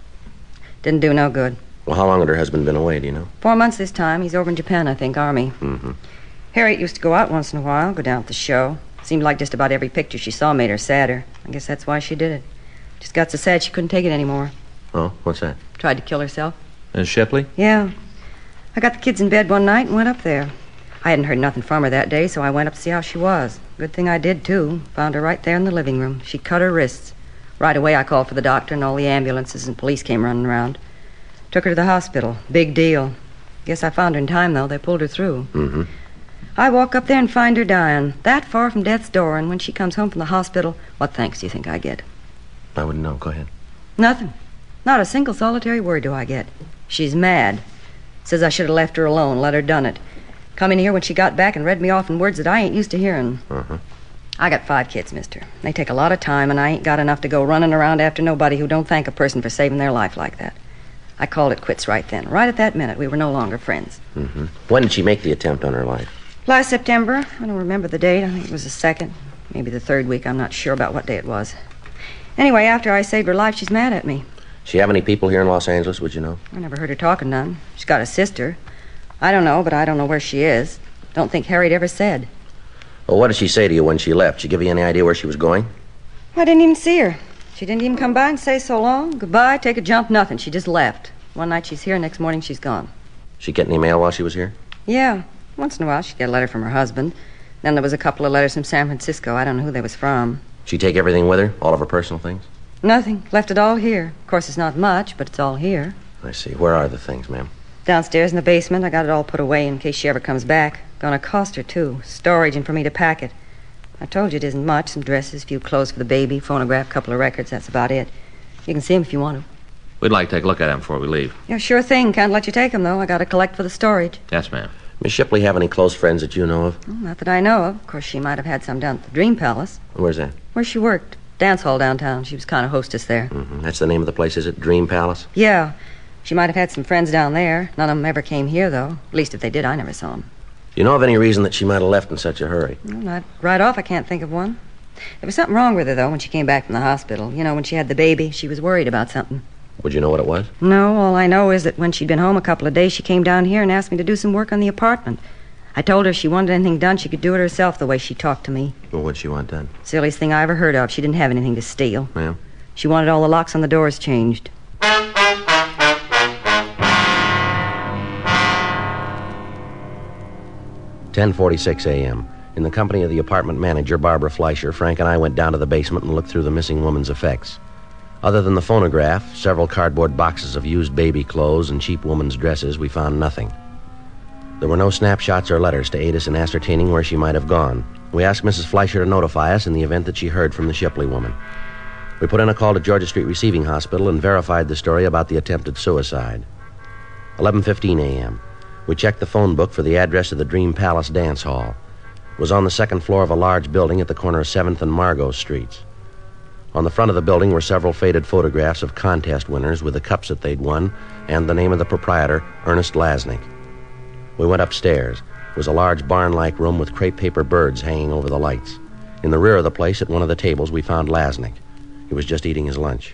S19: Didn't do no good.
S17: Well, how long had her husband been away, do you know?
S19: 4 months this time. He's over in Japan, I think, Army.
S17: Mm-hmm.
S19: Harriet used to go out once in a while, go down at the show. Seemed like just about every picture she saw made her sadder. I guess that's why she did it. Just got so sad she couldn't take it anymore.
S17: Oh, what's that?
S19: Tried to kill herself.
S18: Ms. Shipley?
S19: Yeah. I got the kids in bed one night and went up there. I hadn't heard nothing from her that day, so I went up to see how she was. Good thing I did, too. Found her right there in the living room. She cut her wrists. Right away, I called for the doctor, and all the ambulances and police came running around. Took her to the hospital. Big deal. Guess I found her in time, though. They pulled her through.
S17: Mm-hmm.
S19: I walk up there and find her dying, that far from death's door, and when she comes home from the hospital, what thanks do you think I get?
S17: I wouldn't know. Go ahead.
S19: Nothing. Not a single solitary word do I get. She's mad. Says I should have left her alone, let her done it. Come in here when she got back and read me off in words that I ain't used to hearing.
S17: Uh-huh.
S19: I got 5 kids, mister. They take a lot of time, and I ain't got enough to go running around after nobody who don't thank a person for saving their life like that. I called it quits right then. Right at that minute, we were no longer friends.
S17: Mm-hmm. When did she make the attempt on her life?
S19: Last September. I don't remember the date. I think it was the 2nd. Maybe the 3rd week. I'm not sure about what day it was. Anyway, after I saved her life, she's mad at me.
S17: She have any people here in Los Angeles, would you know?
S19: I never heard her talking none. She's got a sister. I don't know, but I don't know where she is. Don't think Harriet ever said.
S17: Well, what did she say to you when she left? She give you any idea where she was going?
S19: I didn't even see her. She didn't even come by and say so long, goodbye, take a jump, nothing. She just left. One night she's here, next morning she's gone.
S17: She get any mail while she was here?
S19: Yeah. Once in a while she'd get a letter from her husband. Then there was a couple of letters from San Francisco. I don't know who they was from.
S17: She take everything with her? All of her personal things?
S19: Nothing. Left it all here. Of course, it's not much, but it's all here.
S17: I see. Where are the things, ma'am?
S19: Downstairs in the basement. I got it all put away in case she ever comes back. Gonna cost her, too. Storage and for me to pack it. I told you it isn't much. Some dresses, a few clothes for the baby, phonograph, couple of records. That's about it. You can see them if you want to.
S18: We'd like to take a look at them before we leave.
S19: Yeah, sure thing. Can't let you take them, though. I gotta collect for the storage.
S18: Yes, ma'am.
S17: Miss Shipley have any close friends that you know of?
S19: Well, not that I know of. Of course, she might have had some down at the Dream Palace.
S17: Where's that?
S19: Where she worked. Dance hall downtown. She was kind of hostess there.
S17: Mm-hmm. That's the name of the place, is it? Dream Palace?
S19: Yeah. She might have had some friends down there. None of them ever came here, though. At least if they did, I never saw them.
S17: Do you know of any reason that she might have left in such a hurry?
S19: Well, not right off, I can't think of one. There was something wrong with her, though, when she came back from the hospital. You know, when she had the baby, she was worried about something.
S17: Would you know what it was?
S19: No, all I know is that when she'd been home a couple of days, she came down here and asked me to do some work on the apartment. I told her if she wanted anything done, she could do it herself the way she talked to me.
S17: Well, what'd she want done?
S19: Silliest thing I ever heard of. She didn't have anything to steal.
S17: Ma'am?
S19: She wanted all the locks on the doors changed.
S17: 10:46 a.m. In the company of the apartment manager, Barbara Fleischer, Frank and I went down to the basement and looked through the missing woman's effects. Other than the phonograph, several cardboard boxes of used baby clothes, and cheap woman's dresses, we found nothing. There were no snapshots or letters to aid us in ascertaining where she might have gone. We asked Mrs. Fleischer to notify us in the event that she heard from the Shipley woman. We put in a call to Georgia Street Receiving Hospital and verified the story about the attempted suicide. 11:15 a.m. We checked the phone book for the address of the Dream Palace Dance Hall. It was on the second floor of a large building at the corner of 7th and Margot Streets. On the front of the building were several faded photographs of contest winners with the cups that they'd won and the name of the proprietor, Ernest Lasnik. We went upstairs. It was a large barn-like room with crepe paper birds hanging over the lights. In the rear of the place, at one of the tables, we found Lasnik. He was just eating his lunch.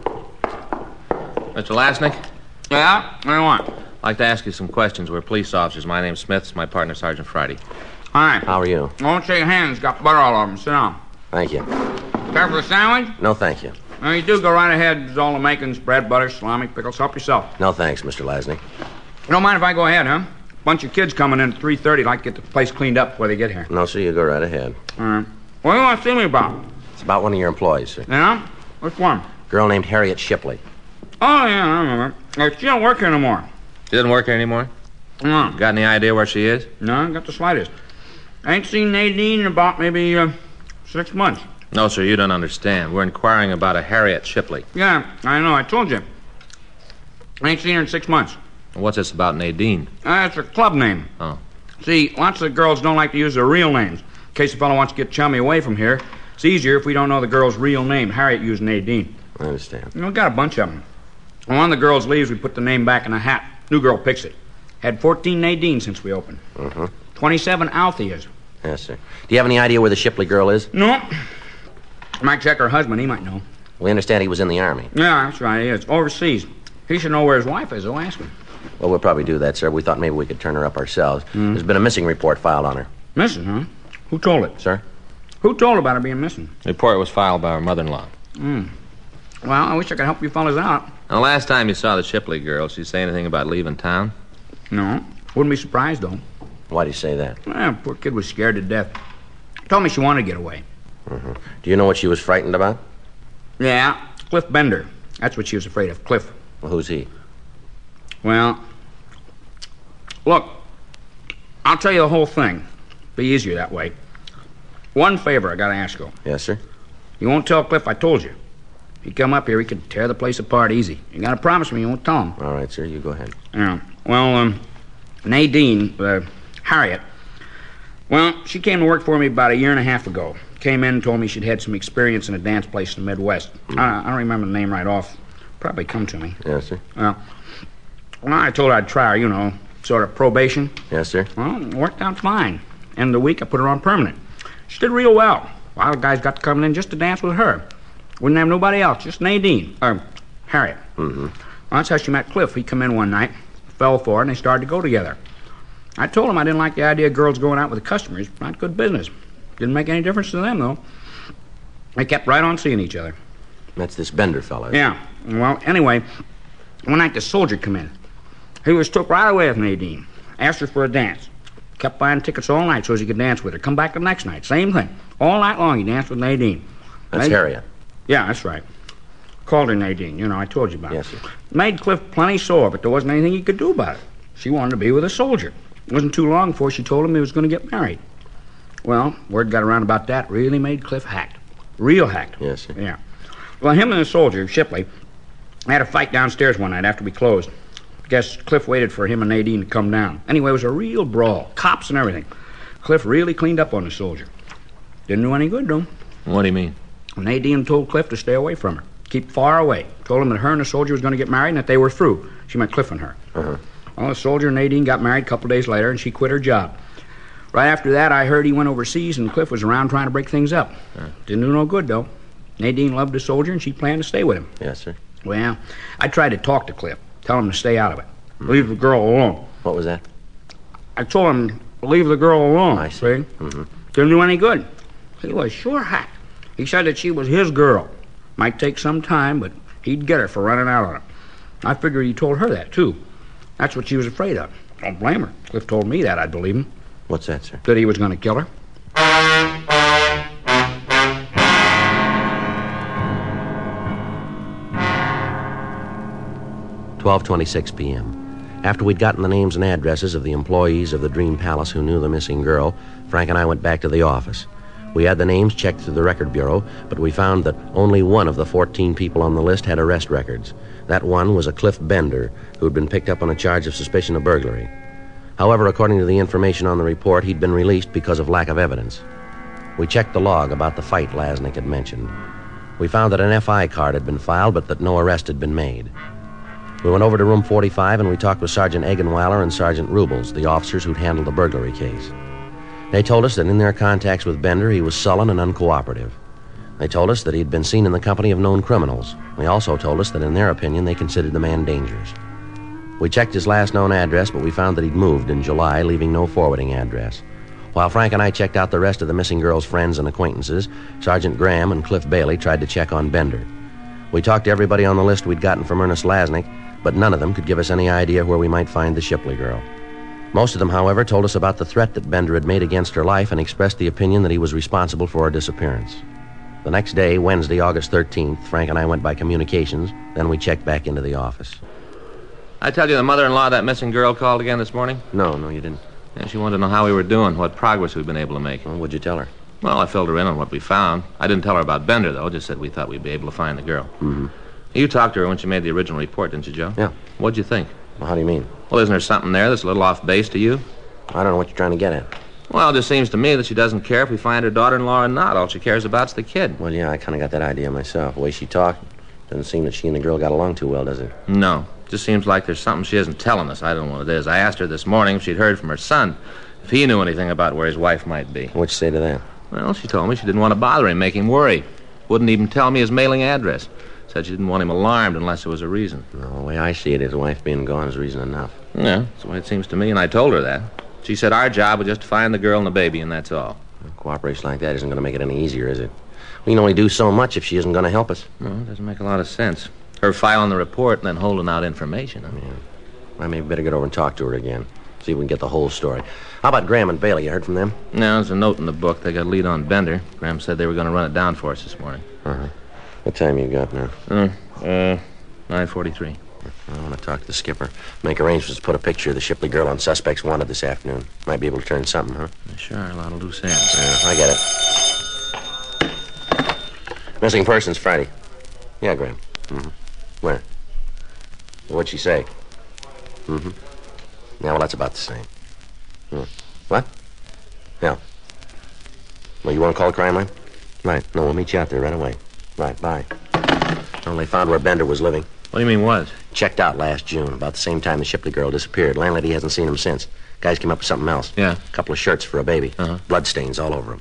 S18: Mr. Lasnik?
S20: Yeah? What do you want?
S18: I'd like to ask you some questions. We're police officers. My name's Smith. It's my partner, Sergeant Friday.
S20: Hi.
S17: How are you?
S20: Won't shake hands. Got butter all over them. Sit down.
S17: Thank you.
S20: Care for a sandwich?
S17: No, thank you.
S20: No, you do. Go right ahead. There's all the makings. Bread, butter, salami, pickles. Help yourself.
S17: No, thanks, Mr. Lasnik.
S20: You don't mind if I go ahead, huh? Bunch of kids coming in at 3:30. Like to get the place cleaned up before they get here.
S17: No, sir, you go right ahead.
S20: All right. What do you want to see me about?
S17: It's about one of your employees, sir.
S20: Yeah? Which one?
S17: Girl named Harriet Shipley.
S20: Oh, yeah, I remember. She don't work here anymore.
S18: She doesn't work here anymore?
S20: No.
S18: Got any idea where she is?
S20: No, got the slightest. I ain't seen Nadine in about maybe 6 months.
S18: No, sir, you don't understand. We're inquiring about a Harriet Shipley.
S20: Yeah, I know. I told you. I ain't seen her in 6 months.
S18: What's this about Nadine?
S20: That's her club name.
S18: Oh.
S20: See, lots of girls don't like to use their real names. In case a fellow wants to get chummy away from here, it's easier if we don't know the girl's real name. Harriet used Nadine.
S17: I understand.
S20: We got a bunch of them. When one of the girls leaves, we put the name back in a hat. New girl picks it. Had 14 Nadine since we opened. 27 Altheas.
S17: Yes, sir. Do you have any idea where the Shipley girl is?
S20: No. Might check her husband. He might know.
S17: We understand he was in the Army.
S20: Yeah, that's right. He is. Overseas. He should know where his wife is, though. Ask him.
S17: Well, we'll probably do that, sir. We thought maybe we could turn her up ourselves. There's been a missing report filed on her.
S20: Missing, huh? Who told it?
S17: Sir?
S20: Who told about her being missing?
S18: The report was filed by her mother-in-law.
S20: Well, I wish I could help you fellas out.
S18: Now, the last time you saw the Shipley girl, she say anything about leaving town?
S20: No. Wouldn't be surprised, though.
S17: Why do you say that?
S20: Well, poor kid was scared to death. Told me she wanted to get away.
S17: Do you know what she was frightened about?
S20: Yeah, Cliff Bender. That's what she was afraid of, Cliff.
S17: Well, who's he?
S20: Well, look, I'll tell you the whole thing. Be easier that way. One favor I gotta ask you.
S17: Yes, sir?
S20: You won't tell Cliff I told you. If you come up here, he could tear the place apart easy. You gotta promise me you won't tell him.
S17: All right, sir, you go ahead.
S20: Yeah. Well, Nadine, Harriet, well, she came to work for me about 1.5 years ago. Came in and told me she'd had some experience in a dance place in the Midwest. I don't remember the name right off. Probably come to me.
S17: Yes, sir.
S20: Well, I told her I'd try her, sort of probation.
S17: Yes, sir.
S20: Well, it worked out fine. End of the week, I put her on permanent. She did real well. A lot of guys got to come in just to dance with her. Wouldn't have nobody else, just Nadine, Harriet. Well, that's how she met Cliff. He come in one night, fell for her, and they started to go together. I told him I didn't like the idea of girls going out with the customers. Not good business. Didn't make any difference to them, though. They kept right on seeing each other.
S17: That's this Bender fella.
S20: Yeah. Well, anyway, one night the soldier come in. He was took right away with Nadine. Asked her for a dance. Kept buying tickets all night so as he could dance with her. Come back the next night. Same thing. All night long he danced with Nadine.
S17: That's Harriet.
S20: Yeah, that's right. Called her Nadine. I told you about it.
S17: Yes, sir.
S20: Made Cliff plenty sore, but there wasn't anything he could do about it. She wanted to be with a soldier. It wasn't too long before she told him he was going to get married. Well, word got around about that. Really made Cliff hacked. Real hacked.
S17: Yes, sir.
S20: Yeah. Well, him and the soldier, Shipley, had a fight downstairs one night after we closed. Guess Cliff waited for him and Nadine to come down. Anyway, it was a real brawl. Cops and everything. Cliff really cleaned up on the soldier. Didn't do any good, though.
S18: What do you mean?
S20: Nadine told Cliff to stay away from her. Keep far away. Told him that her and the soldier was going to get married and that they were through. She meant Cliff and her. Well, the soldier and Nadine got married a couple days later, and she quit her job. Right after that, I heard he went overseas, and Cliff was around trying to break things up. Didn't do no good, though. Nadine loved the soldier, and she planned to stay with him.
S17: Yes, sir.
S20: Well, I tried to talk to Cliff, tell him to stay out of it. Leave the girl alone.
S17: What was that?
S20: I told him to leave the girl alone.
S17: I see.
S20: Didn't do any good. He was sure hacked. He said that she was his girl. Might take some time, but he'd get her for running out on him. I figured he told her that, too. That's what she was afraid of. Don't blame her. Cliff told me that, I'd believe him.
S17: What's that, sir?
S20: That he was going to kill her.
S17: 12:26 p.m. After we'd gotten the names and addresses of the employees of the Dream Palace who knew the missing girl, Frank and I went back to the office. We had the names checked through the record bureau, but we found that only one of the 14 people on the list had arrest records. That one was a Cliff Bender, who had been picked up on a charge of suspicion of burglary. However, according to the information on the report, he'd been released because of lack of evidence. We checked the log about the fight Lasnik had mentioned. We found that an FI card had been filed, but that no arrest had been made. We went over to room 45 and we talked with Sergeant Eggenweiler and Sergeant Rubles, the officers who'd handled the burglary case. They told us that in their contacts with Bender, he was sullen and uncooperative. They told us that he'd been seen in the company of known criminals. They also told us that in their opinion, they considered the man dangerous. We checked his last known address, but we found that he'd moved in July, leaving no forwarding address. While Frank and I checked out the rest of the missing girl's friends and acquaintances, Sergeant Graham and Cliff Bailey tried to check on Bender. We talked to everybody on the list we'd gotten from Ernest Lasnik, but none of them could give us any idea where we might find the Shipley girl. Most of them, however, told us about the threat that Bender had made against her life and expressed the opinion that he was responsible for her disappearance. The next day, Wednesday, August 13th, Frank and I went by communications, then we checked back into the office.
S18: I tell you the mother-in-law of that missing girl called again this morning?
S17: No, you didn't.
S18: Yeah, she wanted to know how we were doing, what progress we'd been able to make.
S17: Well, what'd you tell her?
S18: Well, I filled her in on what we found. I didn't tell her about Bender, though, just said we thought we'd be able to find the girl.
S17: Mm-hmm.
S18: You talked to her when she made the original report, didn't you, Joe?
S17: Yeah.
S18: What'd you think?
S17: Well, how do you mean?
S18: Well, isn't there something there that's a little off base to you?
S17: I don't know what you're trying to get at.
S18: Well, it just seems to me that she doesn't care if we find her daughter-in-law or not. All she cares about's the kid.
S17: Well, yeah, I kind of got that idea myself. The way she talked, doesn't seem that she and the girl got along too well, does it?
S18: No. Just seems like there's something she isn't telling us. I don't know what it is. I asked her this morning if she'd heard from her son, if he knew anything about where his wife might be.
S17: What'd you say to that?
S18: Well, she told me she didn't want to bother him, make him worry. Wouldn't even tell me his mailing address. Said she didn't want him alarmed unless there was a reason.
S17: No, the way I see it, his wife being gone is reason enough.
S18: Yeah, that's the way it seems to me, and I told her that. She said our job was just to find the girl and the baby, and that's all.
S17: Well, cooperation like that isn't going to make it any easier, is it? We can only do so much if she isn't going to help us.
S18: No, it doesn't make a lot of sense. Her filing the report and then holding out information. Huh?
S17: Yeah. I maybe better get over and talk to her again. See if we can get the whole story. How about Graham and Bailey? You heard from them?
S18: No, there's a note in the book. They got a lead on Bender. Graham said they were going to run it down for us this morning.
S17: Uh-huh. What time you got now?
S18: 9:43.
S17: I want to talk to the skipper. Make arrangements to put a picture of the Shipley girl on suspects wanted this afternoon. Might be able to turn something, huh?
S18: Sure, a lot of loose ends.
S17: Yeah, I get it. Missing persons Friday. Yeah, Graham. Mm-hmm. Where? What'd she say? Mm-hmm. Yeah, well, that's about the same. What? Yeah. Well, you want to call the crime line? Right. No, we'll meet you out there right away. Right, bye. Well, they found where Bender was living.
S18: What do you mean was?
S17: Checked out last June, about the same time the Shipley girl disappeared. Landlady hasn't seen him since. Guys came up with something else.
S18: Yeah.
S17: A couple of shirts for a baby.
S18: Uh-huh.
S17: Blood stains all over him.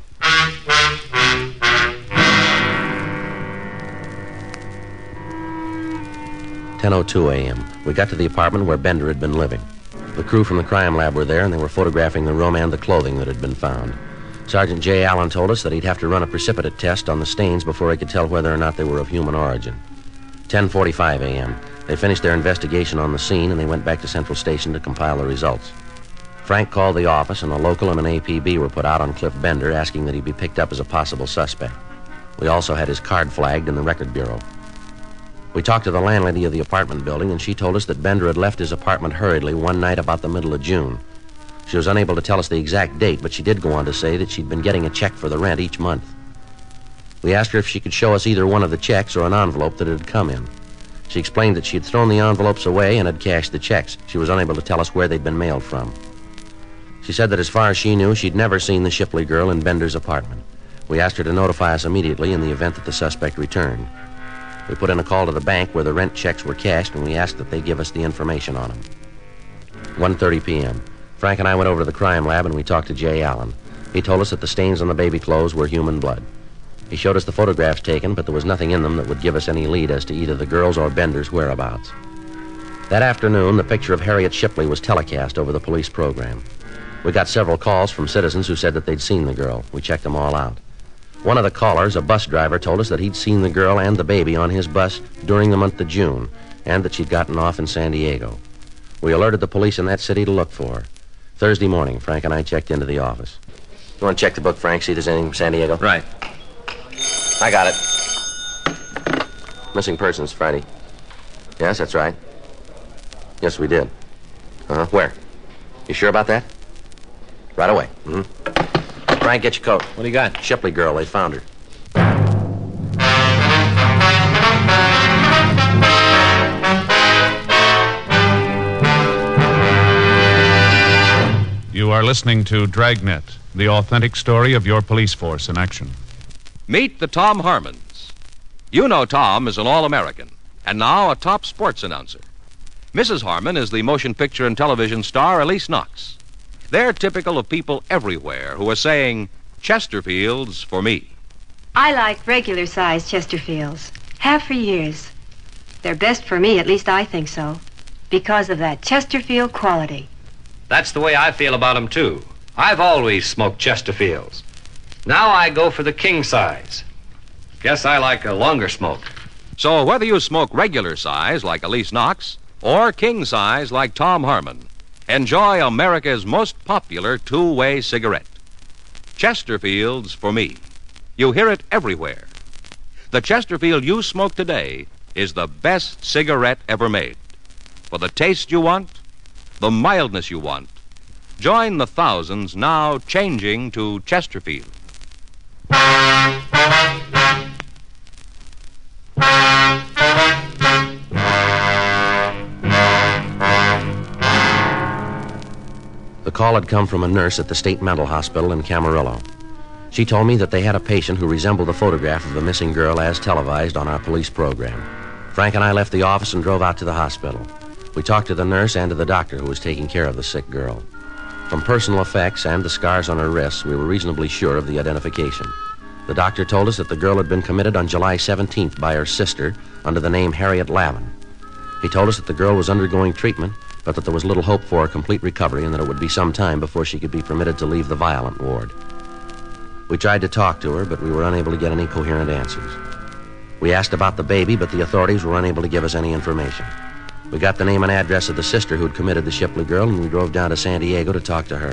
S17: 10:02 a.m. We got to the apartment where Bender had been living. The crew from the crime lab were there, and they were photographing the room and the clothing that had been found. Sergeant J. Allen told us that he'd have to run a precipitate test on the stains before he could tell whether or not they were of human origin. 10:45 a.m. They finished their investigation on the scene, and they went back to Central Station to compile the results. Frank called the office, and a local and an APB were put out on Cliff Bender, asking that he be picked up as a possible suspect. We also had his card flagged in the record bureau. We talked to the landlady of the apartment building, and she told us that Bender had left his apartment hurriedly one night about the middle of June. She was unable to tell us the exact date, but she did go on to say that she'd been getting a check for the rent each month. We asked her if she could show us either one of the checks or an envelope that it had come in. She explained that she had thrown the envelopes away and had cashed the checks. She was unable to tell us where they'd been mailed from. She said that as far as she knew, she'd never seen the Shipley girl in Bender's apartment. We asked her to notify us immediately in the event that the suspect returned. We put in a call to the bank where the rent checks were cashed, and we asked that they give us the information on them. 1:30 p.m. Frank and I went over to the crime lab, and we talked to Jay Allen. He told us that the stains on the baby clothes were human blood. He showed us the photographs taken, but there was nothing in them that would give us any lead as to either the girl's or Bender's whereabouts. That afternoon, the picture of Harriet Shipley was telecast over the police program. We got several calls from citizens who said that they'd seen the girl. We checked them all out. One of the callers, a bus driver, told us that he'd seen the girl and the baby on his bus during the month of June, and that she'd gotten off in San Diego. We alerted the police in that city to look for her. Thursday morning, Frank and I checked into the office. You want to check the book, Frank, see if there's anything from San Diego?
S18: Right.
S17: I got it. Missing persons, Friday. Yes, that's right. Yes, we did. Uh-huh. Where? You sure about that? Right away. Mm-hmm. Frank, get your coat.
S18: What do you got?
S17: Shipley girl, they found her.
S16: You are listening to Dragnet, the authentic story of your police force in action.
S15: Meet the Tom Harmons. You know Tom is an All-American, and now a top sports announcer. Mrs. Harmon is the motion picture and television star Elise Knox. They're typical of people everywhere who are saying, Chesterfields for me.
S21: I like regular-sized Chesterfields. Have for years. They're best for me, at least I think so, because of that Chesterfield quality.
S22: That's the way I feel about them, too. I've always smoked Chesterfields. Now I go for the king size. Guess I like a longer smoke.
S15: So whether you smoke regular size like Elise Knox or king size like Tom Harmon, enjoy America's most popular two-way cigarette. Chesterfields for me. You hear it everywhere. The Chesterfield you smoke today is the best cigarette ever made. For the taste you want, the mildness you want, join the thousands now changing to Chesterfield.
S17: The call had come from a nurse at the State Mental Hospital in Camarillo. She told me that they had a patient who resembled the photograph of the missing girl as televised on our police program. Frank and I left the office and drove out to the hospital. We talked to the nurse and to the doctor who was taking care of the sick girl. From personal effects and the scars on her wrists, we were reasonably sure of the identification. The doctor told us that the girl had been committed on July 17th by her sister under the name Harriet Lavin. He told us that the girl was undergoing treatment, but that there was little hope for a complete recovery and that it would be some time before she could be permitted to leave the violent ward. We tried to talk to her, but we were unable to get any coherent answers. We asked about the baby, but the authorities were unable to give us any information. We got the name and address of the sister who'd committed the Shipley girl, and we drove down to San Diego to talk to her.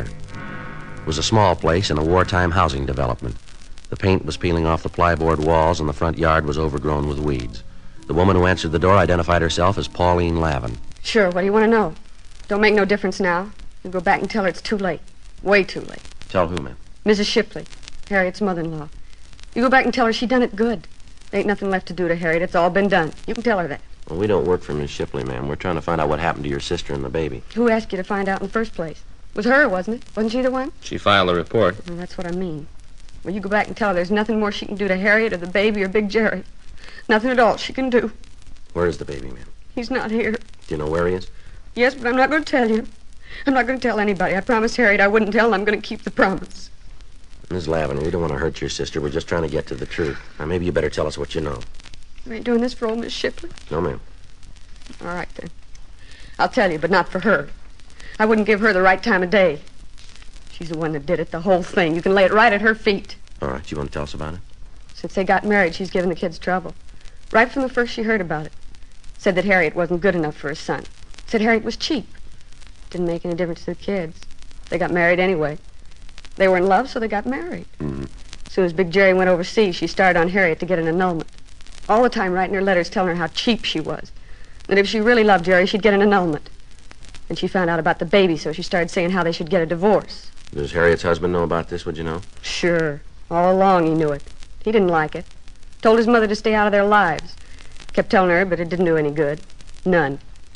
S17: It was a small place in a wartime housing development. The paint was peeling off the plyboard walls, and the front yard was overgrown with weeds. The woman who answered the door identified herself as Pauline Lavin.
S23: Sure, what do you want to know? Don't make no difference now. You go back and tell her it's too late. Way too late.
S17: Tell who, ma'am?
S23: Mrs. Shipley, Harriet's mother-in-law. You go back and tell her she done it good. There ain't nothing left to do to Harriet. It's all been done. You can tell her that.
S17: Well, we don't work for Miss Shipley, ma'am. We're trying to find out what happened to your sister and the baby.
S23: Who asked you to find out in the first place? It was her, wasn't it? Wasn't she the one?
S18: She filed a report.
S23: Well, that's what I mean. Well, you go back and tell her there's nothing more she can do to Harriet or the baby or Big Jerry. Nothing at all she can do.
S17: Where is the baby, ma'am?
S23: He's not here.
S17: Do you know where he is?
S23: Yes, but I'm not going to tell you. I'm not going to tell anybody. I promised Harriet I wouldn't tell, and I'm going to keep the promise.
S17: Miss Lavin, we don't want to hurt your sister. We're just trying to get to the truth. Now, maybe you better tell us what you know.
S23: You ain't doing this for old Miss Shipley?
S17: No, ma'am.
S23: All right, then. I'll tell you, but not for her. I wouldn't give her the right time of day. She's the one that did it, the whole thing. You can lay it right at her feet.
S17: All right, you want to tell us about it?
S23: Since they got married, she's given the kids trouble. Right from the first she heard about it. Said that Harriet wasn't good enough for her son. Said Harriet was cheap. Didn't make any difference to the kids. They got married anyway. They were in love, so they got married.
S17: Mm-hmm.
S23: As soon as Big Jerry went overseas, she started on Harriet to get an annulment. All the time writing her letters telling her how cheap she was. That if she really loved Jerry, she'd get an annulment. And she found out about the baby, so she started saying how they should get a divorce.
S17: Does Harriet's husband know about this, would you know?
S23: Sure. All along he knew it. He didn't like it. Told his mother to stay out of their lives. Kept telling her, but it didn't do any good. None.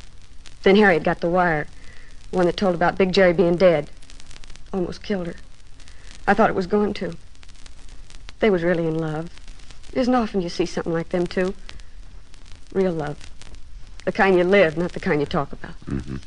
S23: Then Harriet got the wire. One that told about Big Jerry being dead. Almost killed her. I thought it was going to. They was really in love. It isn't often you see something like them, too. Real love. The kind you live, not the kind you talk about.
S17: Mm-hmm.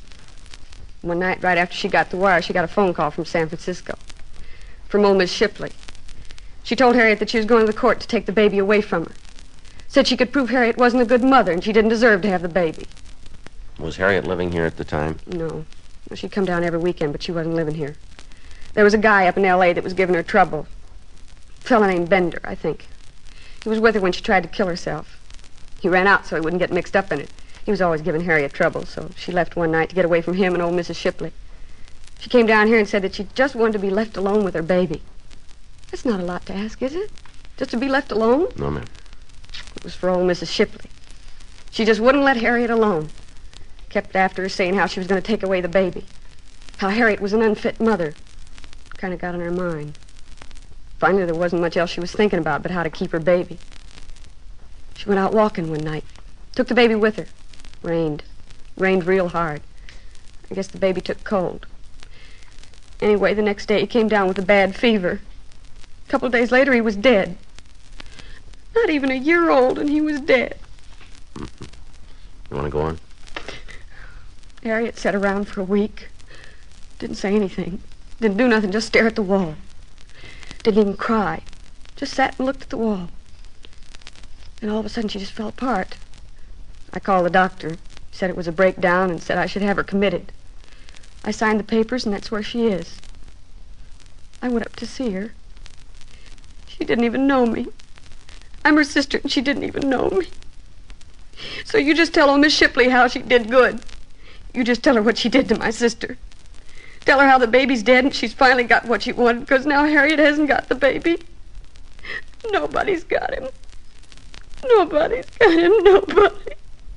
S23: One night, right after she got the wire, she got a phone call from San Francisco. From old Miss Shipley. She told Harriet that she was going to the court to take the baby away from her. Said she could prove Harriet wasn't a good mother and she didn't deserve to have the baby.
S17: Was Harriet living here at the time?
S23: No. She'd come down every weekend, but she wasn't living here. There was a guy up in L.A. that was giving her trouble. fellow named Bender, I think. He was with her when she tried to kill herself. He ran out so he wouldn't get mixed up in it. He was always giving Harriet trouble, so she left one night to get away from him and old Mrs. Shipley. She came down here and said that she just wanted to be left alone with her baby. That's not a lot to ask, is it? Just to be left alone?
S17: No, ma'am.
S23: It was for old Mrs. Shipley. She just wouldn't let Harriet alone. Kept after her saying how she was going to take away the baby. How Harriet was an unfit mother. Kind of got on her mind. Finally, there wasn't much else she was thinking about but how to keep her baby. She went out walking one night. Took the baby with her. Rained. Rained real hard. I guess the baby took cold. Anyway, the next day he came down with a bad fever. A couple of days later, he was dead. Not even a year old, and he was dead.
S17: Mm-hmm. You want to go on?
S23: Harriet sat around for a week. Didn't say anything. Didn't do nothing, just stare at the wall. Didn't even cry. Just sat and looked at the wall. And all of a sudden, she just fell apart. I called the doctor. Said it was a breakdown and said I should have her committed. I signed the papers, and that's where she is. I went up to see her. She didn't even know me. I'm her sister, and she didn't even know me. So you just tell old Miss Shipley how she did good. You just tell her what she did to my sister. Tell her how the baby's dead, and she's finally got what she wanted, because now Harriet hasn't got the baby. Nobody's got him. Nobody's got him, nobody.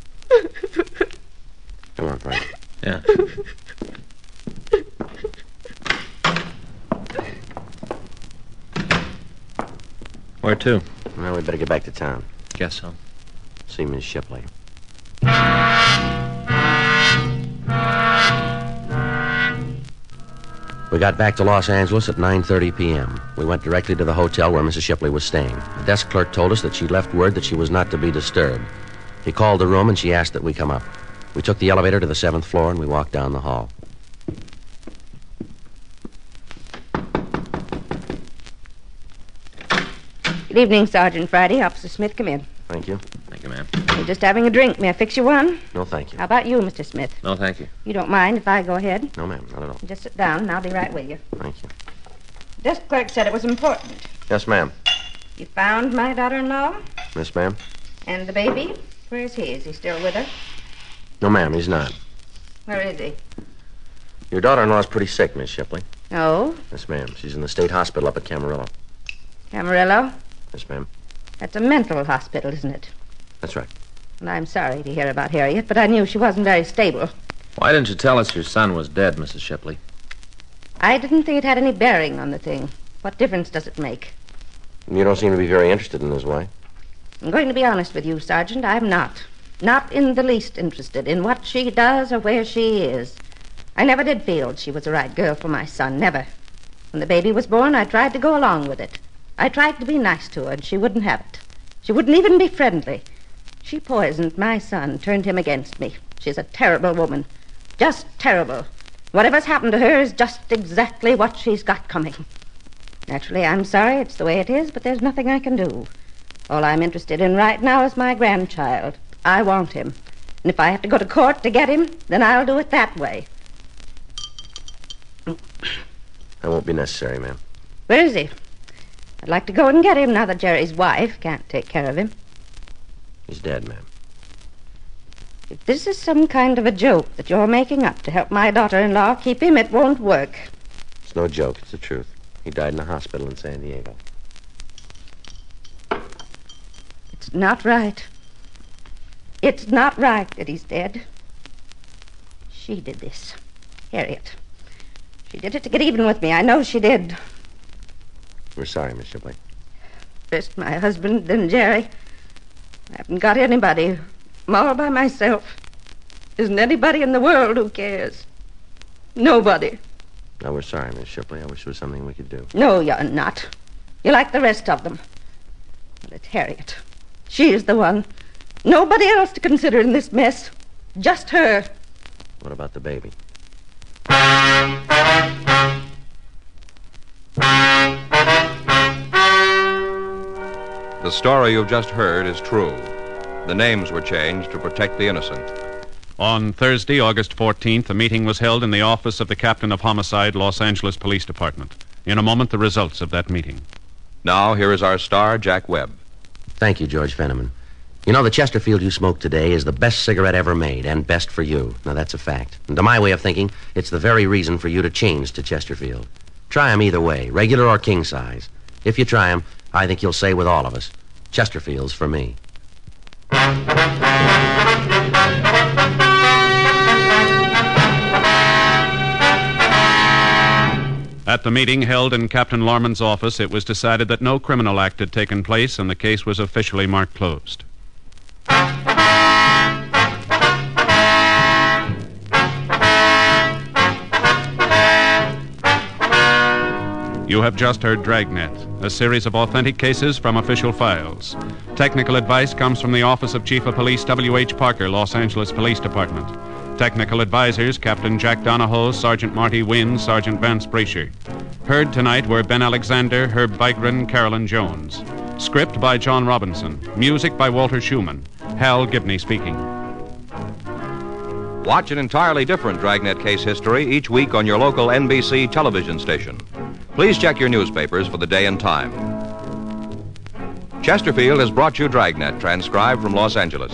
S17: Come on, Frank.
S18: Yeah. Where to?
S17: Well, we better get back to town.
S18: Guess so.
S17: See Miss Shipley. We got back to Los Angeles at 9:30 p.m. We went directly to the hotel where Mrs. Shipley was staying. The desk clerk told us that she left word that she was not to be disturbed. He called the room and she asked that we come up. We took the elevator to the 7th floor and we walked down the hall.
S2: Good evening, Sergeant Friday. Officer Smith, come in.
S17: Thank you.
S18: Thank you, ma'am.
S2: You're just having a drink. May I fix you one?
S17: No, thank you.
S2: How about you, Mr. Smith?
S18: No, thank you.
S2: You don't mind if I go ahead?
S17: No, ma'am, not at all.
S2: Just sit down, and I'll be right with you.
S17: Thank you.
S2: Desk clerk said it was important.
S17: Yes, ma'am.
S2: You found my daughter-in-law?
S17: Yes, ma'am.
S2: And the baby? Where's he? Is he still with her?
S17: No, ma'am, he's not.
S2: Where is he?
S17: Your daughter-in-law's pretty sick, Miss Shipley.
S2: Oh?
S17: Yes, ma'am. She's in the state hospital up at Camarillo.
S2: Camarillo?
S17: Yes, ma'am.
S2: That's a mental hospital, isn't it?
S17: That's right.
S2: And I'm sorry to hear about Harriet, but I knew she wasn't very stable.
S18: Why didn't you tell us your son was dead, Mrs. Shipley?
S2: I didn't think it had any bearing on the thing. What difference does it make?
S17: You don't seem to be very interested in his wife.
S2: I'm going to be honest with you, Sergeant. I'm not. Not in the least interested in what she does or where she is. I never did feel she was the right girl for my son, never. When the baby was born, I tried to go along with it. I tried to be nice to her, and she wouldn't have it. She wouldn't even be friendly. She poisoned my son, turned him against me. She's a terrible woman. Just terrible. Whatever's happened to her is just exactly what she's got coming. Naturally, I'm sorry it's the way it is, but there's nothing I can do. All I'm interested in right now is my grandchild. I want him. And if I have to go to court to get him, then I'll do it that way.
S17: That won't be necessary, ma'am.
S2: Where is he? I'd like to go and get him now that Jerry's wife can't take care of him.
S17: He's dead, ma'am.
S2: If this is some kind of a joke that you're making up to help my daughter-in-law keep him, it won't work.
S17: It's no joke. It's the truth. He died in a hospital in San Diego.
S2: It's not right. It's not right that he's dead. She did this. Harriet. She did it to get even with me. I know she did.
S17: We're sorry, Miss Shipley.
S2: First my husband, then Jerry. I haven't got anybody. I'm all by myself. Isn't anybody in the world who cares. Nobody.
S17: No, we're sorry, Miss Shipley. I wish there was something we could do.
S2: No, you're not. You're like the rest of them. Well, it's Harriet. She's the one. Nobody else to consider in this mess. Just her.
S17: What about the baby?
S15: The story you've just heard is true. The names were changed to protect the innocent.
S16: On Thursday, August 14th, a meeting was held in the office of the Captain of Homicide, Los Angeles Police Department. In a moment, the results of that meeting.
S15: Now, here is our star, Jack Webb.
S17: Thank you, George Fenneman. You know, the Chesterfield you smoke today is the best cigarette ever made, and best for you. Now, that's a fact. And to my way of thinking, it's the very reason for you to change to Chesterfield. Try 'em either way, regular or king size. If you try 'em, I think you'll say with all of us, Chesterfield's for me.
S16: At the meeting held in Captain Lorman's office, it was decided that no criminal act had taken place and the case was officially marked closed. You have just heard Dragnet, a series of authentic cases from official files. Technical advice comes from the Office of Chief of Police W.H. Parker, Los Angeles Police Department. Technical advisors, Captain Jack Donahoe, Sergeant Marty Wynn, Sergeant Vance Brasher. Heard tonight were Ben Alexander, Herb Vigran, Carolyn Jones. Script by John Robinson. Music by Walter Schumann. Hal Gibney speaking.
S15: Watch an entirely different Dragnet case history each week on your local NBC television station. Please check your newspapers for the day and time. Chesterfield has brought you Dragnet, transcribed from Los Angeles.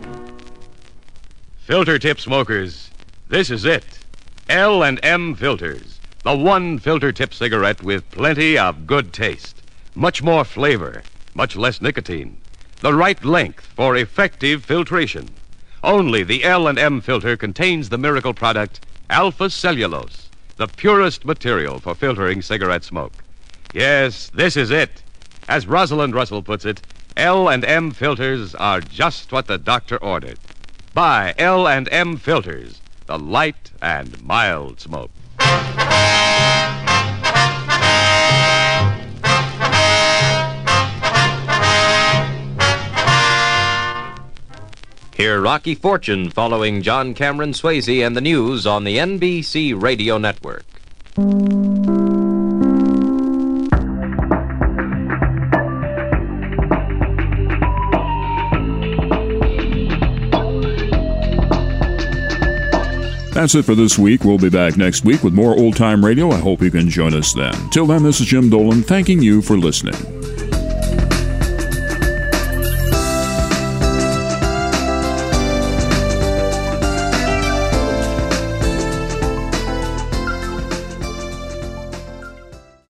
S7: Filter tip smokers, this is it. L&M Filters, the one filter tip cigarette with plenty of good taste, much more flavor, much less nicotine, the right length for effective filtration. Only the L&M filter contains the miracle product Alpha Cellulose, the purest material for filtering cigarette smoke. Yes, this is it. As Rosalind Russell puts it, L&M filters are just what the doctor ordered. Buy L&M Filters, the light and mild smoke.
S8: Hear Rocky Fortune following John Cameron Swayze and the news on the NBC Radio Network.
S9: That's it for this week. We'll be back next week with more old-time radio. I hope you can join us then. Till then, this is Jim Dolan thanking you for listening.